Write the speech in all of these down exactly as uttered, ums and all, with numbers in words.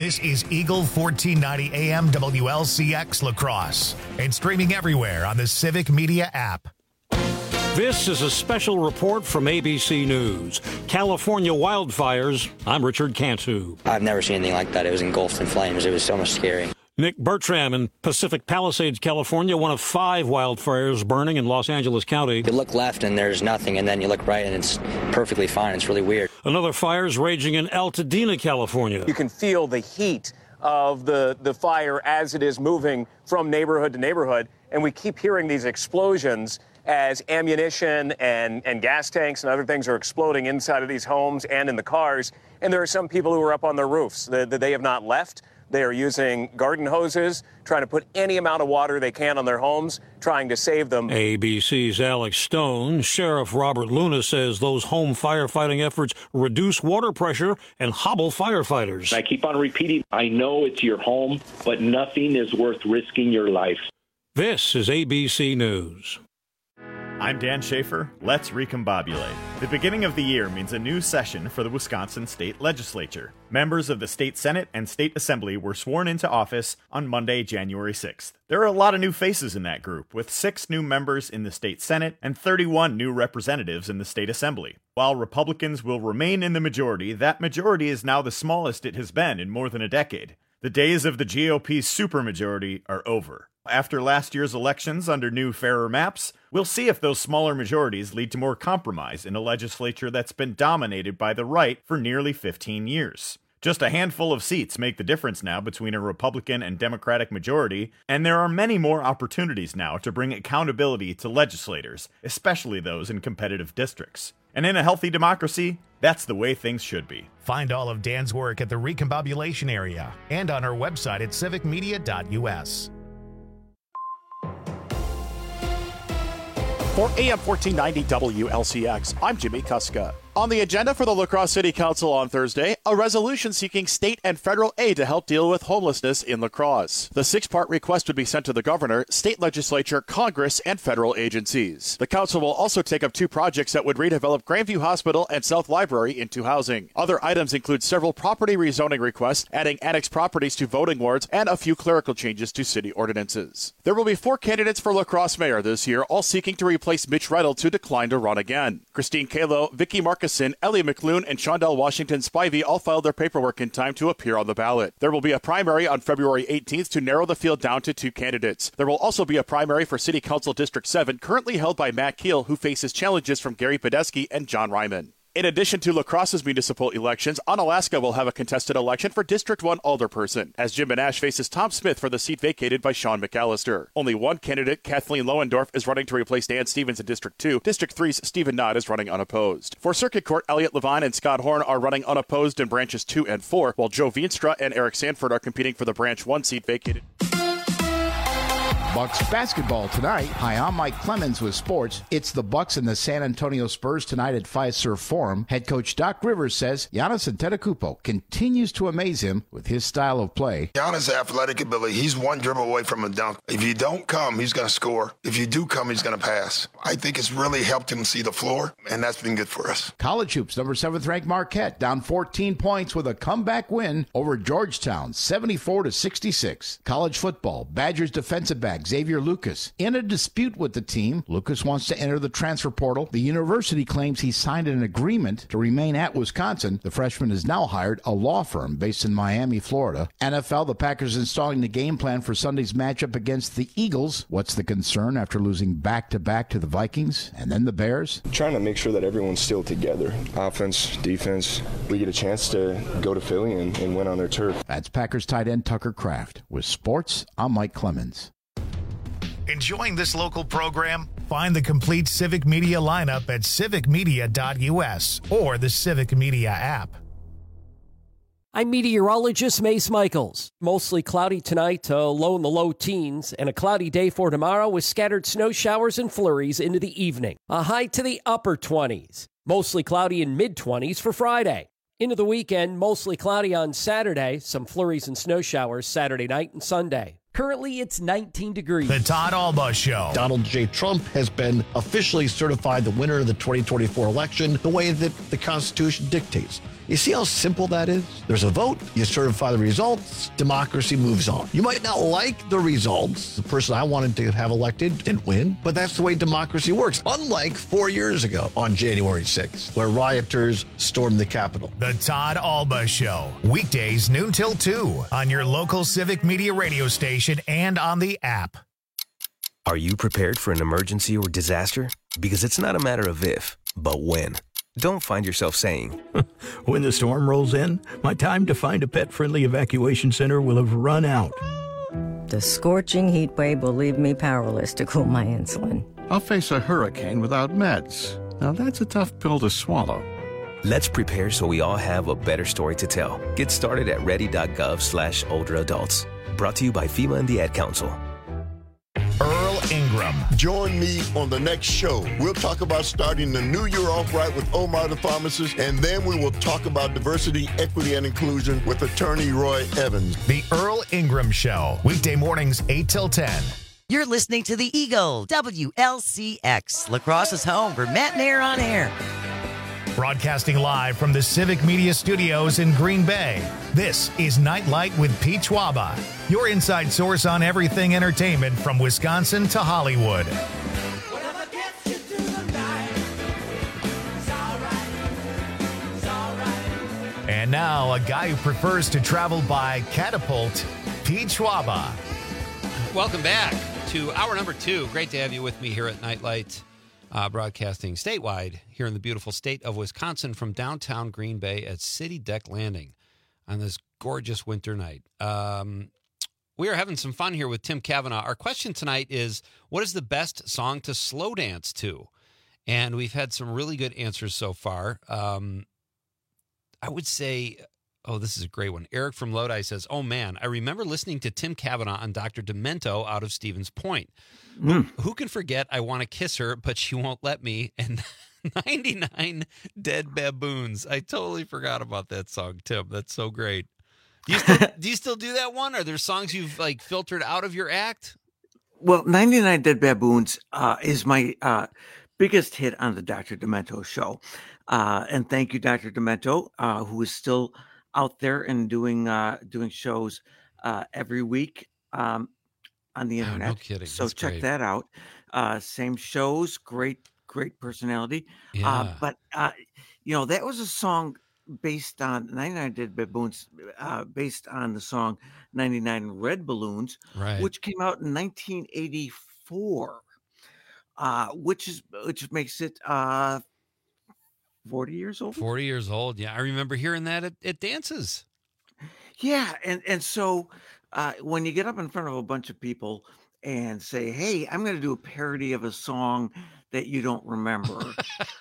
This is Eagle fourteen ninety A M W L C X La Crosse and streaming everywhere on the Civic Media app. This is a special report from A B C News. California wildfires. I'm Richard Cantu. I've never seen anything like that. It was engulfed in flames. It was so much scary. Nick Bertram in Pacific Palisades, California, one of five wildfires burning in Los Angeles County. You look left and there's nothing, and then you look right and it's perfectly fine. It's really weird. Another fire is raging in Altadena, California. You can feel the heat of the, the fire as it is moving from neighborhood to neighborhood, and we keep hearing these explosions as ammunition and, and gas tanks and other things are exploding inside of these homes and in the cars. And there are some people who are up on their roofs that they have not left. They are using garden hoses, trying to put any amount of water they can on their homes, trying to save them. A B C's Alex Stone. Sheriff Robert Luna says those home firefighting efforts reduce water pressure and hobble firefighters. I keep on repeating, I know it's your home, but nothing is worth risking your life. This is A B C News. I'm Dan Schaefer. Let's recombobulate. The beginning of the year means a new session for the Wisconsin State Legislature. Members of the State Senate and State Assembly were sworn into office on Monday, January sixth. There are a lot of new faces in that group, with six new members in the State Senate and thirty-one new representatives in the State Assembly. While Republicans will remain in the majority, that majority is now the smallest it has been in more than a decade. The days of the G O P's supermajority are over. After last year's elections under new, fairer maps, we'll see if those smaller majorities lead to more compromise in a legislature that's been dominated by the right for nearly fifteen years. Just a handful of seats make the difference now between a Republican and Democratic majority, and there are many more opportunities now to bring accountability to legislators, especially those in competitive districts. And in a healthy democracy, that's the way things should be. Find all of Dan's work at the Recombobulation area and on our website at civic media dot U S. For A M fourteen ninety W L C X, I'm Jimmy Kuska. On the agenda for the La Crosse City Council on Thursday, a resolution seeking state and federal aid to help deal with homelessness in La Crosse. The six-part request would be sent to the governor, state legislature, Congress, and federal agencies. The council will also take up two projects that would redevelop Grandview Hospital and South Library into housing. Other items include several property rezoning requests, adding annex properties to voting wards, and a few clerical changes to city ordinances. There will be four candidates for La Crosse mayor this year, all seeking to replace Mitch Reynolds, who declined to run again. Christine Kalo, Vicky Marcus, Ellie McLoone, and Shondell Washington Spivey all filed their paperwork in time to appear on the ballot. There will be a primary on February eighteenth to narrow the field down to two candidates. There will also be a primary for City Council District seven, currently held by Matt Keel, who faces challenges from Gary Podesky and John Ryman. In addition to La Crosse's municipal elections, Onalaska will have a contested election for District one alderperson, as Jim Benash faces Tom Smith for the seat vacated by Sean McAllister. Only one candidate, Kathleen Lohendorf, is running to replace Dan Stevens in District two. District three's Stephen Knott is running unopposed. For Circuit Court, Elliot Levine and Scott Horn are running unopposed in Branches two and four, while Joe Veenstra and Eric Sanford are competing for the Branch one seat vacated. Bucks basketball tonight. Hi, I'm Mike Clemens with sports. It's the Bucks and the San Antonio Spurs tonight at Fiserv Forum. Head coach Doc Rivers says Giannis Antetokounmpo continues to amaze him with his style of play. Giannis' athletic ability, he's one dribble away from a dunk. If you don't come, he's going to score. If you do come, he's going to pass. I think it's really helped him see the floor, and that's been good for us. College hoops, number seventh ranked Marquette, down fourteen points with a comeback win over Georgetown, seventy-four to sixty-six. College football, Badgers defensive back Xavier Lucas in a dispute with the team. Lucas wants to enter the transfer portal. The university claims he signed an agreement to remain at Wisconsin. The freshman has now hired a law firm based in Miami, Florida. N F L, the Packers installing the game plan for Sunday's matchup against the Eagles. What's the concern after losing back-to-back to the Vikings and then the Bears? Trying to make sure that everyone's still together. Offense, defense. We get a chance to go to Philly and, and win on their turf. That's Packers tight end Tucker Kraft. With sports, I'm Mike Clemens. Enjoying this local program? Find the complete Civic Media lineup at civic media dot U S or the Civic Media app. I'm meteorologist Mace Michaels. Mostly cloudy tonight to low in the low teens, and a cloudy day for tomorrow with scattered snow showers and flurries into the evening. A high to the upper twenties. Mostly cloudy in mid-twenties for Friday. Into the weekend, mostly cloudy on Saturday. Some flurries and snow showers Saturday night and Sunday. Currently, it's nineteen degrees. The Todd Alba Show. Donald J. Trump has been officially certified the winner of the twenty twenty-four election the way that the Constitution dictates. You see how simple that is? There's a vote, you certify the results, democracy moves on. You might not like the results. The person I wanted to have elected didn't win, but that's the way democracy works. Unlike four years ago on January sixth, where rioters stormed the Capitol. The Todd Alba Show, weekdays noon till two on your local Civic Media radio station and on the app. Are you prepared for an emergency or disaster? Because it's not a matter of if, but when. Don't find yourself saying, when the storm rolls in, my time to find a pet-friendly evacuation center will have run out. The scorching heat wave will leave me powerless to cool my insulin. I'll face a hurricane without meds. Now that's a tough pill to swallow. Let's prepare so we all have a better story to tell. Get started at ready.gov slash older adults. Brought to you by FEMA and the Ad Council. Earl Ingram. Join me on the next show. We'll talk about starting the new year off right with Omar the pharmacist, and then we will talk about diversity, equity, and inclusion with attorney Roy Evans. The Earl Ingram Show, weekday mornings eight till ten. You're listening to the Eagle, W L C X, La Crosse's home for Matt and Air on Air. Broadcasting live from the Civic Media Studios in Green Bay, this is Nightlight with Pete Schwaba, your inside source on everything entertainment from Wisconsin to Hollywood. And now, a guy who prefers to travel by catapult, Pete Schwaba. Welcome back to hour number two. Great to have you with me here at Nightlight. Uh, broadcasting statewide here in the beautiful state of Wisconsin from downtown Green Bay at City Deck Landing on this gorgeous winter night. Um, we are having some fun here with Tim Kavanaugh. Our question tonight is, what is the best song to slow dance to? And we've had some really good answers so far. Um, I would say, oh, this is a great one. Eric from Lodi says, oh, man, I remember listening to Tim Kavanaugh on Doctor Demento out of Stevens Point. Mm. Who, who can forget I want to kiss her, but she won't let me? And ninety-nine Dead Baboons. I totally forgot about that song, Tim. That's so great. Do you still, do you still do that one? Are there songs you've like filtered out of your act? Well, ninety-nine Dead Baboons uh, is my uh, biggest hit on the Doctor Demento show. Uh, and thank you, Doctor Demento, uh, who is still out there and doing uh, doing shows uh, every week. Um, on the internet. Oh, no kidding. So That's check great. that out. Uh, same shows, great, great personality. Yeah. Uh, but, uh, you know, that was a song based on ninety-nine Dead Baboons, uh, based on the song ninety-nine Red Balloons, Right. which came out in nineteen eighty-four, uh, which is, which makes it uh, forty years old. forty years old. Yeah. I remember hearing that at, at dances. Yeah. And, and so, Uh, when you get up in front of a bunch of people and say, hey, I'm going to do a parody of a song that you don't remember.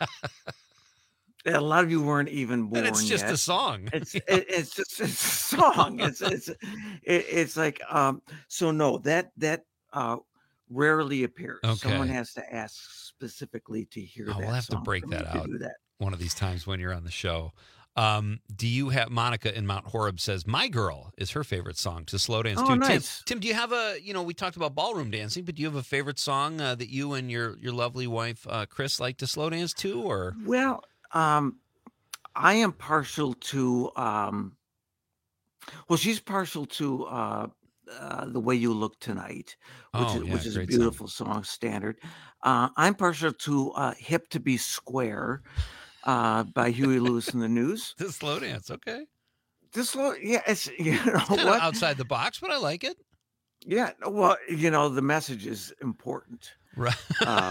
A lot of you weren't even born And it's just yet. a song. It's it, it's just it's a song. It's it's it, it's like um. So no, that that uh rarely appears. Someone Okay. has to ask specifically to hear Oh, that. we'll have to song break for me that to out do that. one of these times when you're on the show. Um, do you have Monica in Mount Horeb says My Girl is her favorite song to slow dance Oh, to. nice. Tim, Tim, do you have a, you know, we talked about ballroom dancing, but do you have a favorite song uh, that you and your your lovely wife uh, Chris like to slow dance to, or? Well, um, I am partial to um. Well, she's partial to uh, uh, The Way You Look Tonight, which Oh, is yeah, which is a great song. beautiful song, standard. Uh, I'm partial to uh, Hip to Be Square uh, by Huey Lewis and the News. The slow dance, okay. This, lo- yeah, it's you know It's kind of what? outside the box, but I like it. Yeah, well, you know, the message is important. Right. Uh,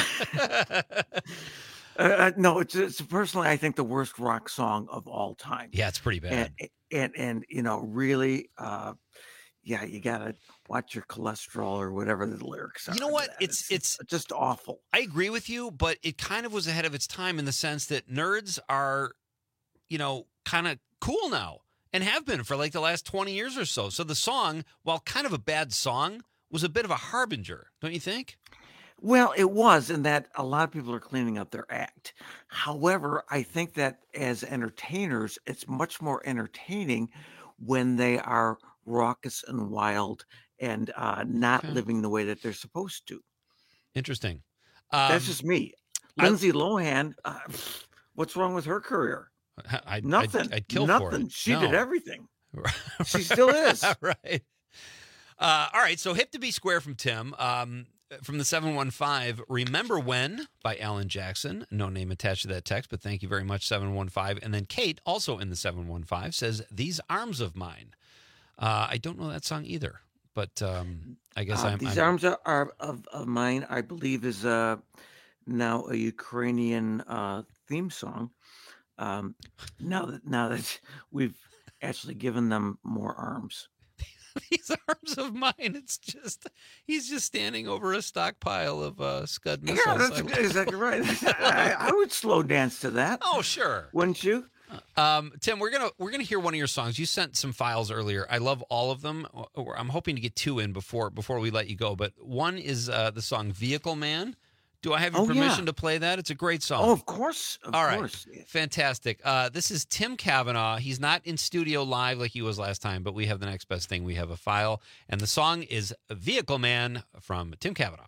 uh, no, it's, it's personally, I think the worst rock song of all time. Yeah, it's pretty bad. And and, and you know, really, uh, yeah, you gotta watch your cholesterol or whatever the lyrics are. You know to what? that. It's it's just awful. I agree with you, but it kind of was ahead of its time in the sense that nerds are, you know, kind of cool now and have been for like the last twenty years or so. So the song, while kind of a bad song, was a bit of a harbinger, don't you think? Well, it was, in that a lot of people are cleaning up their act. However, I think that as entertainers, it's much more entertaining when they are raucous and wild and uh, not Okay. living the way that they're supposed to. Interesting. That's Um, just me. I- Lindsay Lohan, uh, what's wrong with her career? I'd, Nothing. I'd, I'd kill Nothing. for it. She No. did everything. She still is. Right. Uh, all right. So hip to be square from Tim. Um, from the seven one five, Remember When by Alan Jackson. No name attached to that text, but thank you very much, seven one five. And then Kate, also in the seven one five, says, These Arms of Mine. Uh, I don't know that song either, but um, I guess Uh, I'm... These I'm, Arms are, are of, of Mine, I believe, is uh, now a Ukrainian uh, theme song. Um, now that now that we've actually given them more arms. These Arms of Mine, it's just, he's just standing over a stockpile of uh, Scud missiles. Yeah, that's I- exactly right. I, I would slow dance to that. Oh, sure. Wouldn't you? Um, Tim, we're gonna we're gonna hear one of your songs. You sent some files earlier. I love all of them. I'm hoping to get two in before before we let you go. But one is uh, the song "Vehicle Man." Do I have your Oh, permission yeah. to play that? It's a great song. Oh, of course. Of all right, course. fantastic. Uh, this is Tim Kavanaugh. He's not in studio live like he was last time, but we have the next best thing. We have a file, and the song is "Vehicle Man" from Tim Kavanaugh.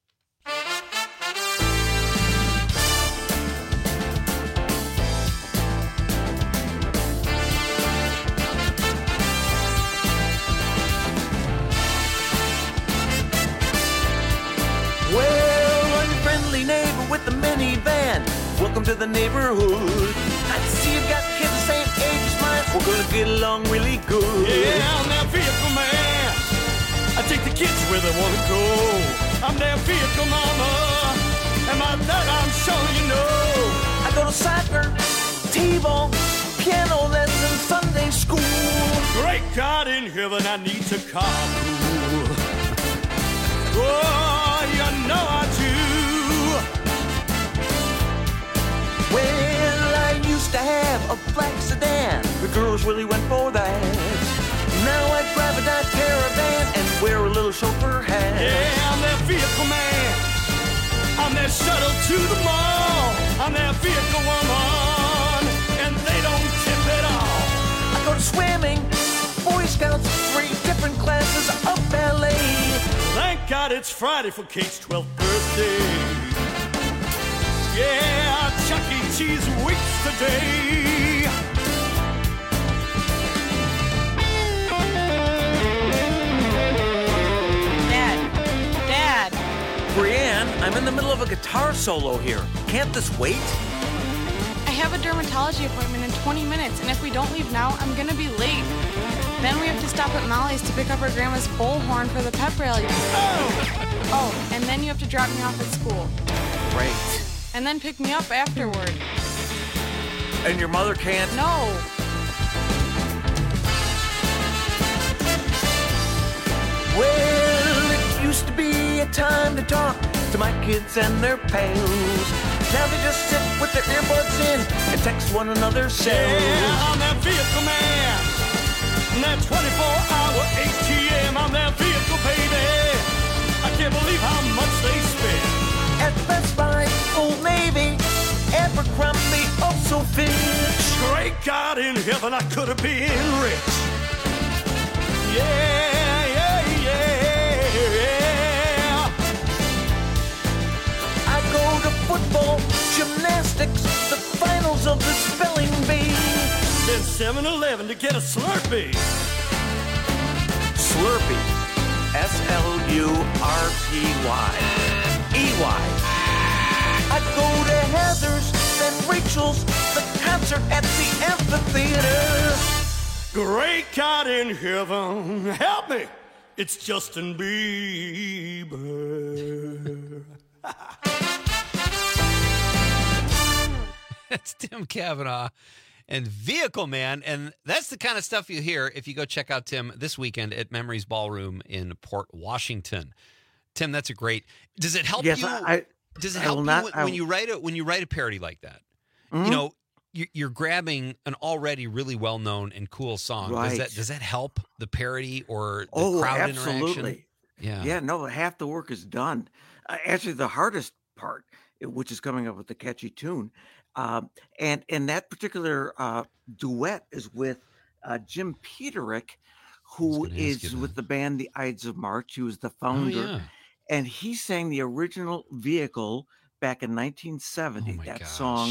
Well, unfriendly neighbor with the minivan. Welcome to the neighborhood. I see you got kids the same age as mine. We're gonna get along really good. Yeah, I'm that vehicle man. I take the kids where they wanna go. I'm their vehicle mama, and by that I'm sure you know. I go to soccer, T-ball, piano lessons, Sunday school. Great God in heaven, I need to carpool. Oh, you know I do. Well, I used to have a black sedan. The girls really went for that. Now I drive a Dodge Caravan and wear a little chauffeur hat. Yeah, I'm that vehicle man. I'm that shuttle to the mall. I'm that vehicle woman, and they don't tip at all. I go to swimming, Boy Scouts, three different classes of ballet. Thank God it's Friday for Kate's twelfth birthday. Yeah, Chuck E. Cheese weeks today. Dad. Dad. Brienne, I'm in the middle of a guitar solo here. Can't this wait? I have a dermatology appointment in twenty minutes, and if we don't leave now, I'm gonna be late. Then we have to stop at Molly's to pick up our grandma's bullhorn for the pep rally. Oh! Oh, and then you have to drop me off at school. Great. And then pick me up afterward. And your mother can't? No. Well, it used to be a time to talk to my kids and their pals. Now they just sit with their earbuds in and text one another cells. Yeah, I'm that vehicle man. And that twenty-four hour A T M, I'm that vehicle, baby. I can't believe how much they spend. At Best Buy, Old Navy, Abercrombie, also Fitch. Great God in heaven, I could have been rich. Yeah, yeah, yeah. I go to football, gymnastics, the finals of the spelling bee. Then seven eleven to get a Slurpee. Slurpee. S L U R P Y. E Y. I go to Heather's, then Rachel's, the concert at the amphitheater. Great God in heaven, help me. It's Justin Bieber. That's Tim Kavanaugh and Vehicle Man. And that's the kind of stuff you hear if you go check out Tim this weekend at Memories Ballroom in Port Washington. Tim, that's a great. Does it help Yes, you? I- does it I help will you not- when, I when will- you write a when you write a parody like that? Mhm. You know, you- you're grabbing an already really well known and cool song. Does Right. that does that help the parody or the Oh, crowd absolutely. interaction? Yeah. Yeah, no, half the work is done. Uh, actually, the hardest part, uh, which is coming up with the catchy tune, um, and and that particular uh, duet is with uh, Jim Peterick, who gonna ask you is with the band The Ides of March. He was the founder, yeah. and he sang the original Vehicle back in nineteen seventy. Oh my that gosh. song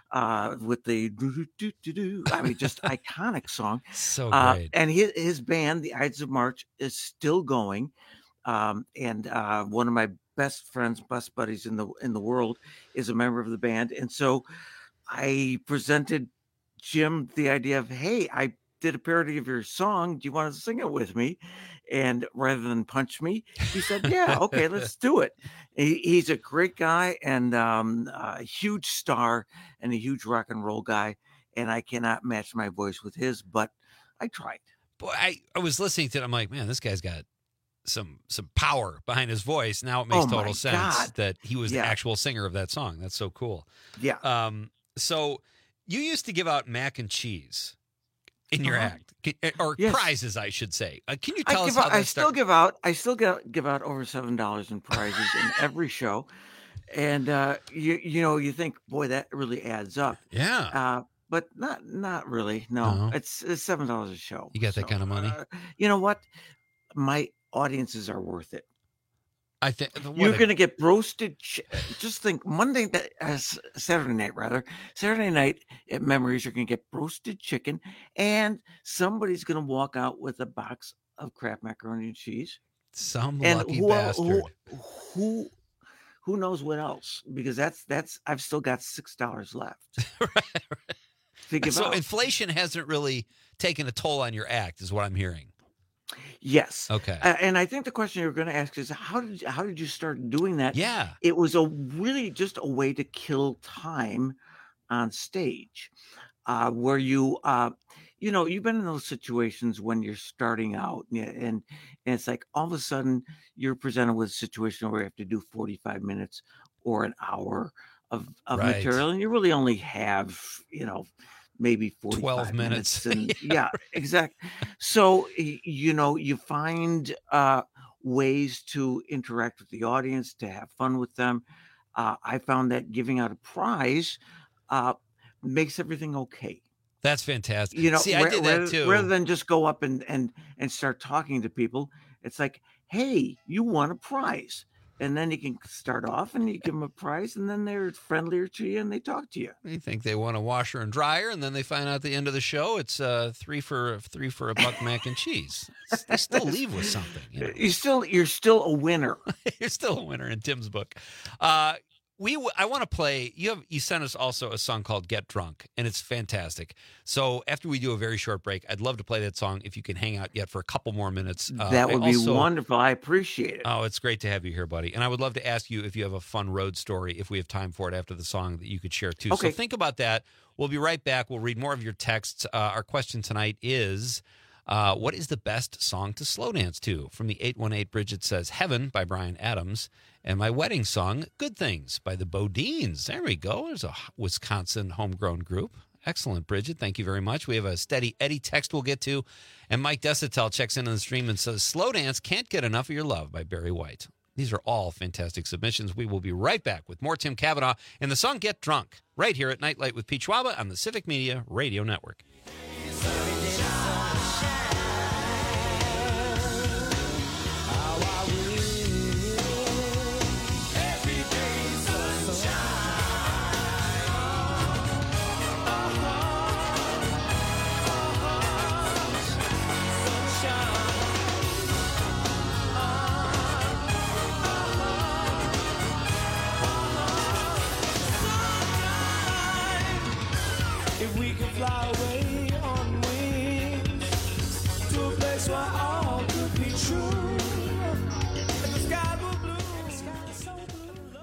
uh, with the do-do-do-do-do. I mean, just iconic song. So Uh, great. and his, his band, the Ides of March, is still going. Um, and uh, one of my best friends, best buddies in the in the world, is a member of the band. And so I presented Jim the idea of, hey, I did a parody of your song. Do you want to sing it with me? And rather than punch me, he said, yeah, okay, let's do it. He, he's a great guy and um, a huge star and a huge rock and roll guy. And I cannot match my voice with his, but I tried. Boy, I, I was listening to it. I'm like, man, this guy's got some some power behind his voice. Now it makes Oh, my total sense God. that he was Yeah. the actual singer of that song. That's so cool. Yeah. Um. So you used to give out mac and cheese in your Uh-huh. act, Can- or Yes. prizes, I should say. Uh, can you I tell us give how out, that I still started? give out I still give, give out over seven dollars in prizes in every show. And uh, you you know, you think, boy, that really adds up. Yeah. Uh, but not not really. No. No. It's it's seven dollars a show. You got that kind of money? Uh, you know what? My audiences are worth it. I think You're going to get roasted. Ch- just think Monday, night- uh, s- Saturday night, rather. Saturday night at Memories, you're going to get roasted chicken, and somebody's going to walk out with a box of Kraft macaroni and cheese. Some And lucky who, bastard. who, who, who knows what else? Because that's that's I've still got six dollars left. To give So out. inflation hasn't really taken a toll on your act, is what I'm hearing. Yes. Okay. Uh, and I think the question you're going to ask is how did how did you start doing that? Yeah. It was a really just a way to kill time on stage, uh, where you uh, you know you've been in those situations when you're starting out, and and it's like all of a sudden you're presented with a situation where you have to do forty-five minutes or an hour of of Right. material, and you really only have you know maybe forty-five twelve minutes. and Yeah, yeah, exactly. So y- you know you find uh ways to interact with the audience, to have fun with them. uh I found that giving out a prize uh makes everything okay. That's fantastic. You know, See, I ra- did that rather, too. rather than just go up and and and start talking to people. It's like, hey, you won a prize. And then you can start off and you give them a prize, and then they're friendlier to you and they talk to you. They think they want a washer and dryer, and then they find out at the end of the show it's uh, three for three for a buck mac and cheese. They still leave with something. You know? You still, you're still a winner. You're still a winner in Tim's book. Uh, we w- I want to play. You have you sent us also a song called "Get Drunk," and it's fantastic. So after we do a very short break, I'd love to play that song if you can hang out yet for a couple more minutes. Uh, that I would also- be wonderful. I appreciate it. Oh, it's great to have you here, buddy. And I would love to ask you if you have a fun road story, if we have time for it after the song, that you could share too. Okay. So think about that. We'll be right back. We'll read more of your texts. Uh, our question tonight is, uh, what is the best song to slow dance to? From the eight one eight, Bridget says, Heaven by Bryan Adams. And my wedding song, Good Things by the Bodines. There we go. There's a Wisconsin homegrown group. Excellent, Bridget. Thank you very much. We have a steady Eddie text we'll get to. And Mike Desitel checks in on the stream and says, Slow Dance, Can't Get Enough of Your Love by Barry White. These are all fantastic submissions. We will be right back with more Tim Cavanaugh and the song Get Drunk right here at Nightlight with Pete Schwaba on the Civic Media Radio Network. If we can fly away on wings to a place where all could be true, and the sky will blue, the sky so blue.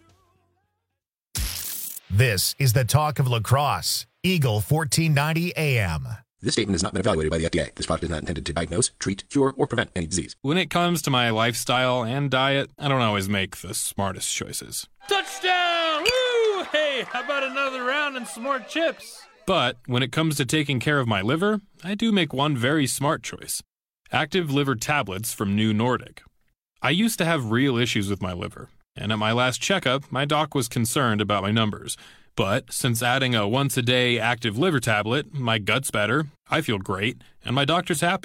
This is the talk of lacrosse. Eagle fourteen ninety A M. This statement has not been evaluated by the F D A. This product is not intended to diagnose, treat, cure, or prevent any disease. When it comes to my lifestyle and diet, I don't always make the smartest choices. Touchdown! Woo! Hey, how about another round and some more chips? But when it comes to taking care of my liver, I do make one very smart choice. Active liver tablets from New Nordic. I used to have real issues with my liver, and at my last checkup, my doc was concerned about my numbers. But since adding a once-a-day active liver tablet, my gut's better, I feel great, and my doctor's happy.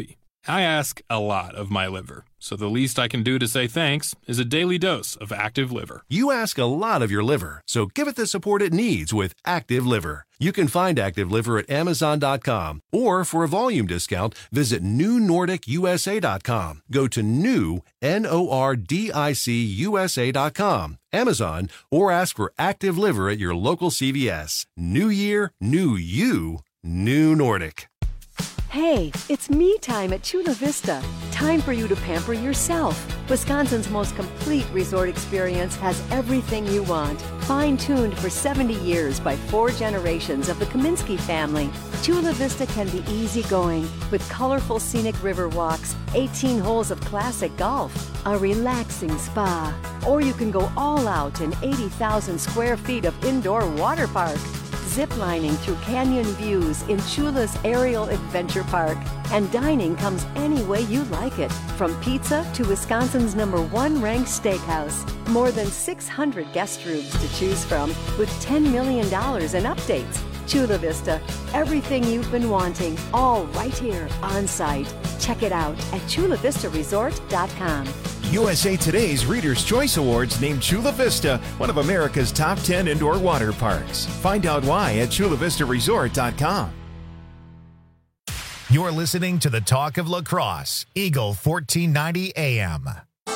I ask a lot of my liver, so the least I can do to say thanks is a daily dose of Active Liver. You ask a lot of your liver, so give it the support it needs with Active Liver. You can find Active Liver at Amazon dot com, or for a volume discount, visit New Nordic U S A dot com. Go to new, N O R D I C U S A dot com, Amazon, or ask for Active Liver at your local C V S. New year, new you, New Nordic. Hey, it's me time at Chula Vista. Time for you to pamper yourself. Wisconsin's most complete resort experience has everything you want. Fine-tuned for seventy years by four generations of the Kaminsky family, Chula Vista can be easygoing with colorful scenic river walks, eighteen holes of classic golf, a relaxing spa, or you can go all out in eighty thousand square feet of indoor water park. Ziplining through canyon views in Chula's Aerial Adventure Park. And dining comes any way you like it, from pizza to Wisconsin's number one ranked steakhouse. More than six hundred guest rooms to choose from with ten million dollars in updates. Chula Vista, everything you've been wanting, all right here on site. Check it out at chula vista resort dot com. U S A Today's Reader's Choice Awards named Chula Vista one of America's top ten indoor water parks. Find out why at chula vista resort dot com. You're listening to the Talk of Lacrosse, Eagle fourteen ninety A M.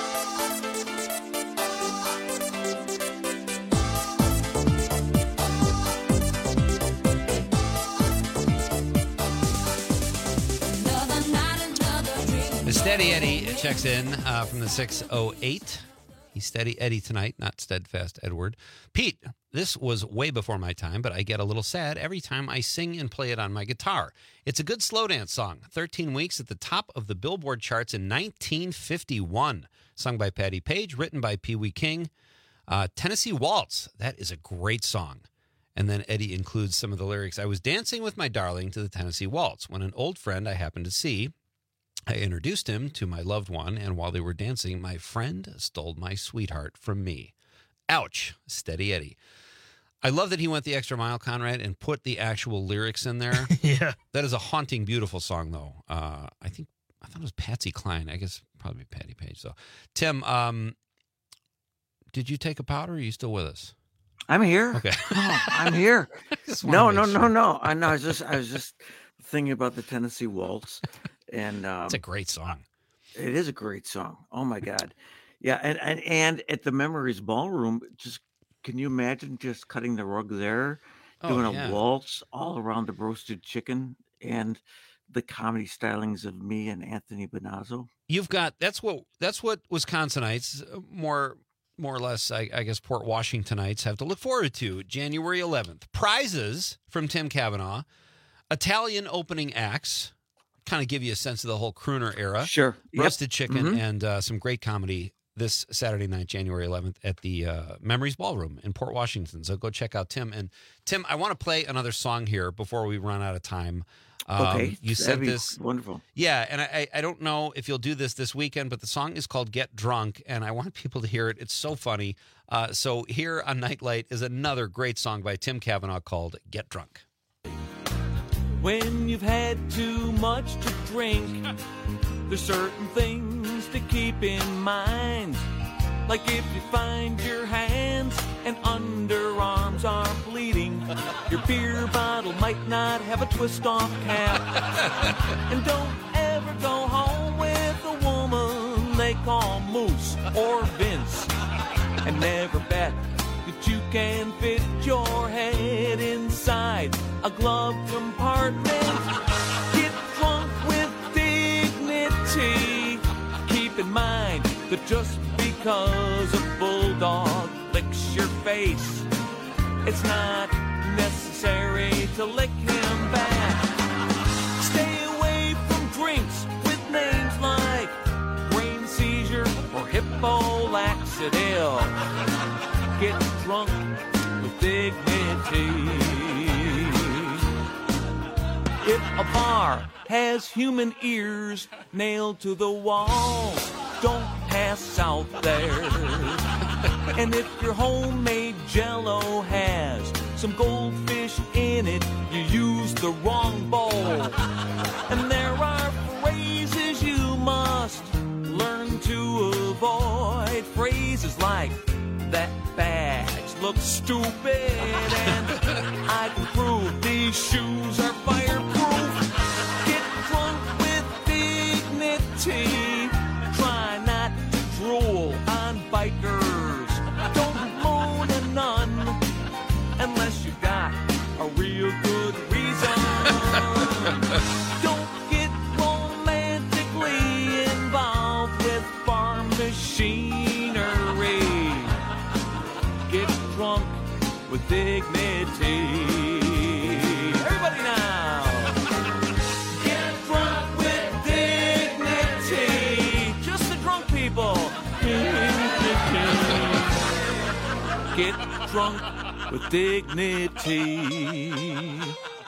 Steady Eddie checks in uh, from the six oh eight. He's Steady Eddie tonight, not Steadfast Edward. Pete, this was way before my time, but I get a little sad every time I sing and play it on my guitar. It's a good slow dance song. thirteen weeks at the top of the Billboard charts in nineteen fifty-one. Sung by Patti Page, written by Pee Wee King. Uh, Tennessee Waltz, that is a great song. And then Eddie includes some of the lyrics. I was dancing with my darling to the Tennessee Waltz when an old friend I happened to see, I introduced him to my loved one, and while they were dancing, my friend stole my sweetheart from me. Ouch. Steady Eddie. I love that he went the extra mile, Conrad, and put the actual lyrics in there. Yeah. That is a haunting, beautiful song, though. Uh, I think, I thought it was Patsy Cline. I guess probably Patti Page, though. Tim, um, did you take a powder, or are you still with us? I'm here. Okay. No, I'm here. No, no, no, no. I know. I was just, I was just thinking about the Tennessee Waltz. And um, it's a great song. It is a great song. Oh my God, yeah. And and and at the Memories Ballroom, just can you imagine just cutting the rug there, Oh, doing a yeah. waltz all around the roasted chicken and the comedy stylings of me and Anthony Bonazzo? You've got that's what that's what Wisconsinites uh, more more or less, I, I guess, Port Washingtonites have to look forward to. January eleventh, prizes from Tim Cavanaugh, Italian opening acts. Kind of give you a sense of the whole crooner era. Sure. Yep. Roasted chicken Mhm. and uh, some great comedy this Saturday night, January eleventh, at the uh, Memories Ballroom in Port Washington. So go check out Tim. And Tim, I want to play another song here before we run out of time. Um, Okay, You that'd sent be this. wonderful. Yeah, and I, I don't know if you'll do this this weekend, but the song is called Get Drunk, and I want people to hear it. It's so funny. Uh, so here on Nightlight is another great song by Tim Cavanaugh called Get Drunk. When you've had too much to drink, there's certain things to keep in mind. Like if you find your hands and underarms are bleeding, your beer bottle might not have a twist-off cap. And don't ever go home with a woman they call Moose or Vince. And never bet that you can fit your head inside a glove compartment. Get drunk with dignity. Keep in mind that just because a bulldog licks your face, it's not necessary to lick him back. Stay away from drinks with names like brain seizure or hippo laxative. Get drunk with dignity. If a bar has human ears nailed to the walls, don't pass out there. And if your homemade Jell-O has some goldfish in it, you use the wrong bowl. And there are phrases must learn to avoid phrases like that badge looks stupid and I can prove these shoes are fireproof. Get drunk with dignity. Try not to drool on bikers. Don't moan a nun unless you got a real good reason. Don't get romantically involved with farm machinery. Get drunk with dignity. Everybody now. Get drunk with dignity. Just the drunk people. Get drunk with dignity.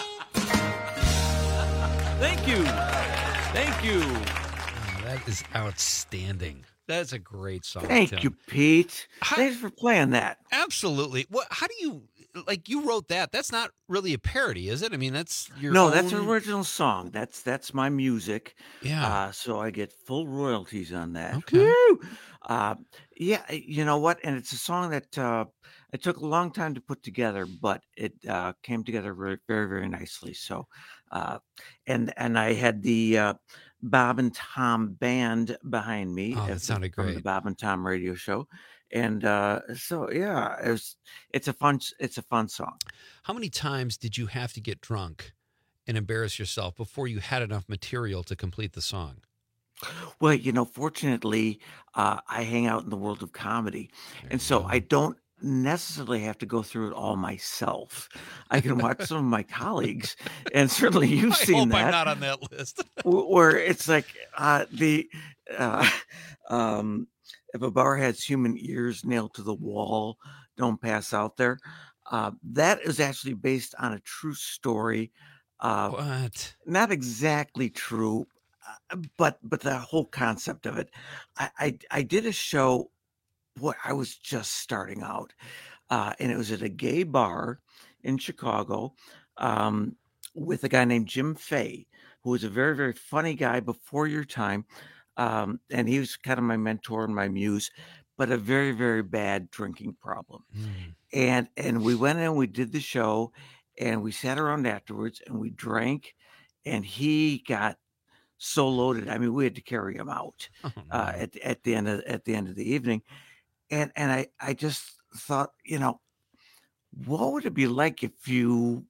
Thank you. Thank you. Oh, that is outstanding. That's a great song. Thank Tim. you, Pete. How, Thanks for playing that. Absolutely. What? How do you like? You wrote that. That's not really a parody, is it? I mean, that's your no. own... That's an original song. That's that's my music. Yeah. Uh, so I get full royalties on that. Okay. Woo! Uh, yeah. You know what? And it's a song that uh, it took a long time to put together, but it uh, came together very, very, very nicely. So, uh, and and I had the uh, Bob and Tom band behind me. Oh, that at sounded the, from great. the Bob and Tom radio show. And uh, so, yeah, it was, it's a fun, it's a fun song. How many times did you have to get drunk and embarrass yourself before you had enough material to complete the song? Well, you know, fortunately, uh, I hang out in the world of comedy. And so I don't necessarily have to go through it all myself. I can watch some of my colleagues, and certainly you've I seen hope that. I'm not on that list. Where it's like uh, the, uh, um, if a bar has human ears nailed to the wall, don't pass out there. Uh, that is actually based on a true story. Uh, what? Not exactly true, uh, but but the whole concept of it. I I, I did a show. Boy, I was just starting out, uh, and it was at a gay bar in Chicago um, with a guy named Jim Fay, who was a very very funny guy before your time. Um, and he was kind of my mentor and my muse, but a very, very bad drinking problem. Mm. And and we went in, we did the show, and we sat around afterwards and we drank, and he got so loaded. I mean, we had to carry him out oh, no. uh, at at the end of at the end of the evening. And and I I just thought, you know, what would it be like if you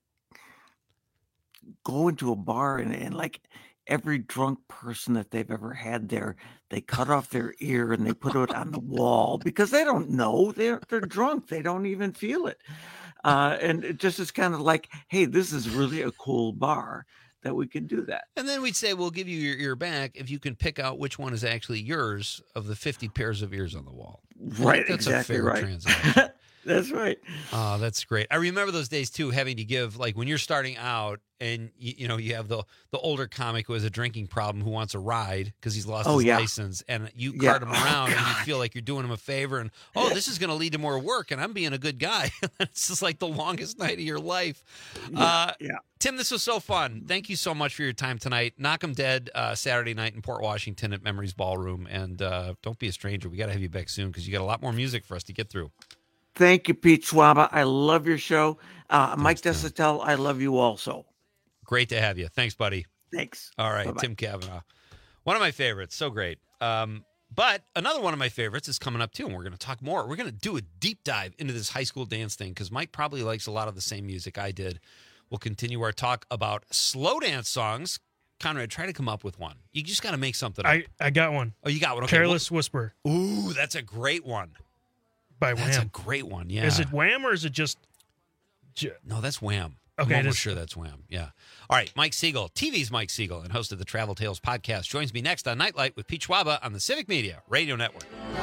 go into a bar and, and like every drunk person that they've ever had there, they cut off their ear and they put it on the wall because they don't know. They're they're drunk. They don't even feel it. Uh, and it just is kind of like, hey, this is really a cool bar that we can do that. And then we'd say, we'll give you your ear back if you can pick out which one is actually yours of the fifty pairs of ears on the wall. Right, that's exactly a fair right. transaction. That's right. Oh, that's great. I remember those days too, having to give, like when you're starting out and you, you know, you have the the older comic who has a drinking problem who wants a ride because he's lost oh, his yeah. license, and you yeah. cart him around oh, and you feel like you're doing him a favor, and oh, this is going to lead to more work, and I'm being a good guy. It's just like the longest night of your life. Yeah. Uh, yeah. Tim, this was so fun. Thank you so much for your time tonight. Knock 'em Dead uh, Saturday night in Port Washington at Memories Ballroom, and uh, don't be a stranger. We got to have you back soon because you got a lot more music for us to get through. Thank you, Pete Schwaba. I love your show. Uh, Mike Desatel, I love you also. Great to have you. Thanks, buddy. Thanks. All right, Bye-bye. Tim Cavanaugh. One of my favorites. So great. Um, but another one of my favorites is coming up, too, and we're going to talk more. We're going to do a deep dive into this high school dance thing because Mike probably likes a lot of the same music I did. We'll continue our talk about slow dance songs. Conrad, try to come up with one. You just got to make something up. I, I got one. Oh, you got one. Okay, Careless well, Whisper. Ooh, that's a great one. By That's Wham. a great one, yeah. Is it Wham or is it just... J- no, that's Wham. Okay, I'm it almost is. sure that's Wham, yeah. All right, Mike Siegel, T V's Mike Siegel, and host of the Travel Tales podcast, joins me next on Nightlight with Pete Schwaba on the Civic Media Radio Network.